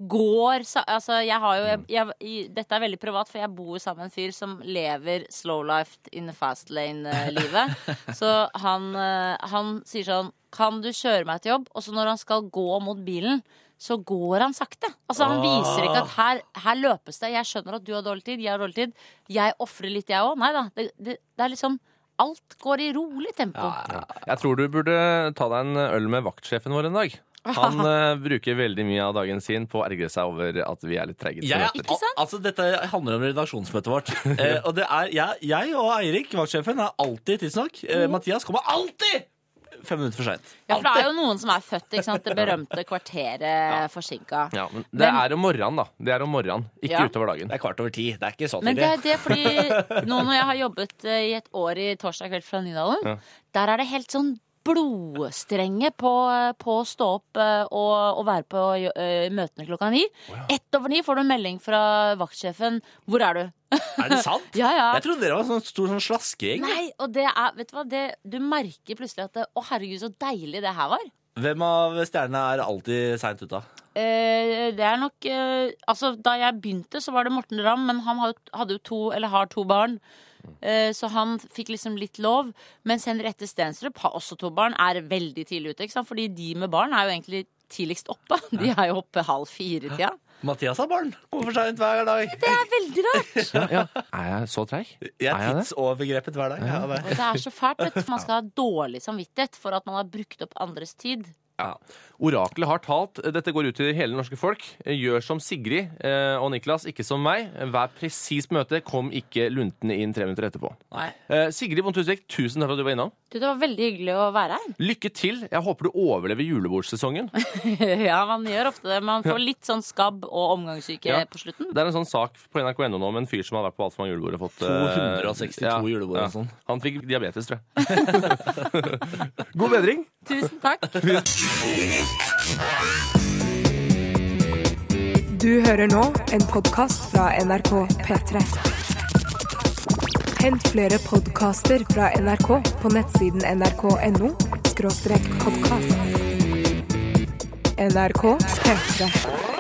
[SPEAKER 2] Går sa- Altså, jeg har jo jeg, jeg, i- Dette er veldig privat, for jeg bor sammen med en fyr som lever slow life in the fast lane-livet. Så han, eh, han sier sånn Kan du kjøre meg til jobb? Og så når han skal gå mot bilen, så går han sakte. Altså Han viser ikke at her, her løpes det. Jeg skjønner at du har dårlig tid, jeg har dårlig tid. Jeg ofrer litt, jeg òg. Nei da. Det, det, det er liksom Alt går i rolig tempo.
[SPEAKER 1] Jeg tror du burde ta deg en øl med vaktsjefen vår en dag. Han eh, bruker veldig mye av dagen sin på å ergre seg over at vi er litt trege. til
[SPEAKER 3] Jeg,
[SPEAKER 1] møter.
[SPEAKER 2] Ikke sant?
[SPEAKER 3] altså, dette handler om redaksjonsmøtet vårt. Eh, og det er, jeg, jeg og Eirik, vaktsjefen, er alltid tidsnok. Eh, Mathias kommer alltid fem minutter for sent.
[SPEAKER 2] Ja, for det er jo noen som er født, ikke sant? Det berømte kvarteret forsinka.
[SPEAKER 1] Ja, men det
[SPEAKER 2] Men-
[SPEAKER 1] er om morgenen, da. Det er om morgenen, ikke
[SPEAKER 2] Ja.
[SPEAKER 1] utover dagen.
[SPEAKER 3] Det er kvart over ti. Det er ikke så
[SPEAKER 2] Men det
[SPEAKER 3] tidlig.
[SPEAKER 2] er det fordi nå når jeg har jobbet eh, i et år i Torsdag kveld fra Nydalen,
[SPEAKER 1] Ja.
[SPEAKER 2] der er det helt sånn blodstrenge på, på å stå opp eh, og, og være på eh, møtene klokka ni. Ett over ni får du en melding fra vaktsjefen. Hvor er du?
[SPEAKER 3] Er det sant?
[SPEAKER 2] Ja, ja.
[SPEAKER 3] Jeg trodde dere var en sånn stor sånn slaskegjeng.
[SPEAKER 2] Nei, og det er, vet du hva, det, du merker plutselig at det, å herregud, så deilig det her var.
[SPEAKER 3] Hvem av stjernene er alltid seint ute?
[SPEAKER 2] Eh, det er nok eh, Altså, da jeg begynte, så var det Morten Ramm, men han hadde, hadde jo to, eller har to barn. Eh, så han fikk liksom litt lov. Mens Henriette Stenstrup har også to barn, er veldig tidlig ute. Ikke sant? Fordi de med barn er jo egentlig tidligst oppe. De er jo oppe halv fire-tida.
[SPEAKER 3] Mathias har barn. Kommer for seint hver dag.
[SPEAKER 2] Det er veldig rart.
[SPEAKER 1] Ja, ja. Er jeg så treig?
[SPEAKER 3] Jeg er
[SPEAKER 1] Er jeg det?
[SPEAKER 3] tidsovergrepet hver dag. Ja, det.
[SPEAKER 2] Og det er så fælt, vet du. Man skal ha dårlig samvittighet for at man har brukt opp andres tid.
[SPEAKER 1] Ja. Oraklet har talt. Dette går ut til hele det norske folk. Gjør som Sigrid eh, og Niklas, ikke som meg. Vær presis på møtet. Kom ikke luntende inn tre minutter etterpå.
[SPEAKER 3] Nei.
[SPEAKER 1] Eh, Sigrid Bonde Tusvik, tusen takk for at du var innom.
[SPEAKER 2] Du, det var veldig hyggelig å være her.
[SPEAKER 1] Lykke til. Jeg håper du overlever julebordsesongen.
[SPEAKER 2] Ja, man gjør ofte det. Man får litt sånn skabb og omgangssyke
[SPEAKER 1] Ja.
[SPEAKER 2] på slutten.
[SPEAKER 1] Det er en sånn sak på N R K punkt no nå med en fyr som har vært på altfor mange julebord og fått eh,
[SPEAKER 3] to hundre og sekstito julebord og sånn.
[SPEAKER 1] Han fikk diabetes, tror jeg. God bedring.
[SPEAKER 2] Tusen takk.
[SPEAKER 4] Du hører nå en podcast fra N R K P tre. Hent flere podcaster fra N R K på nettsiden n r k punktum no skråstrek podcast. N R K P tre.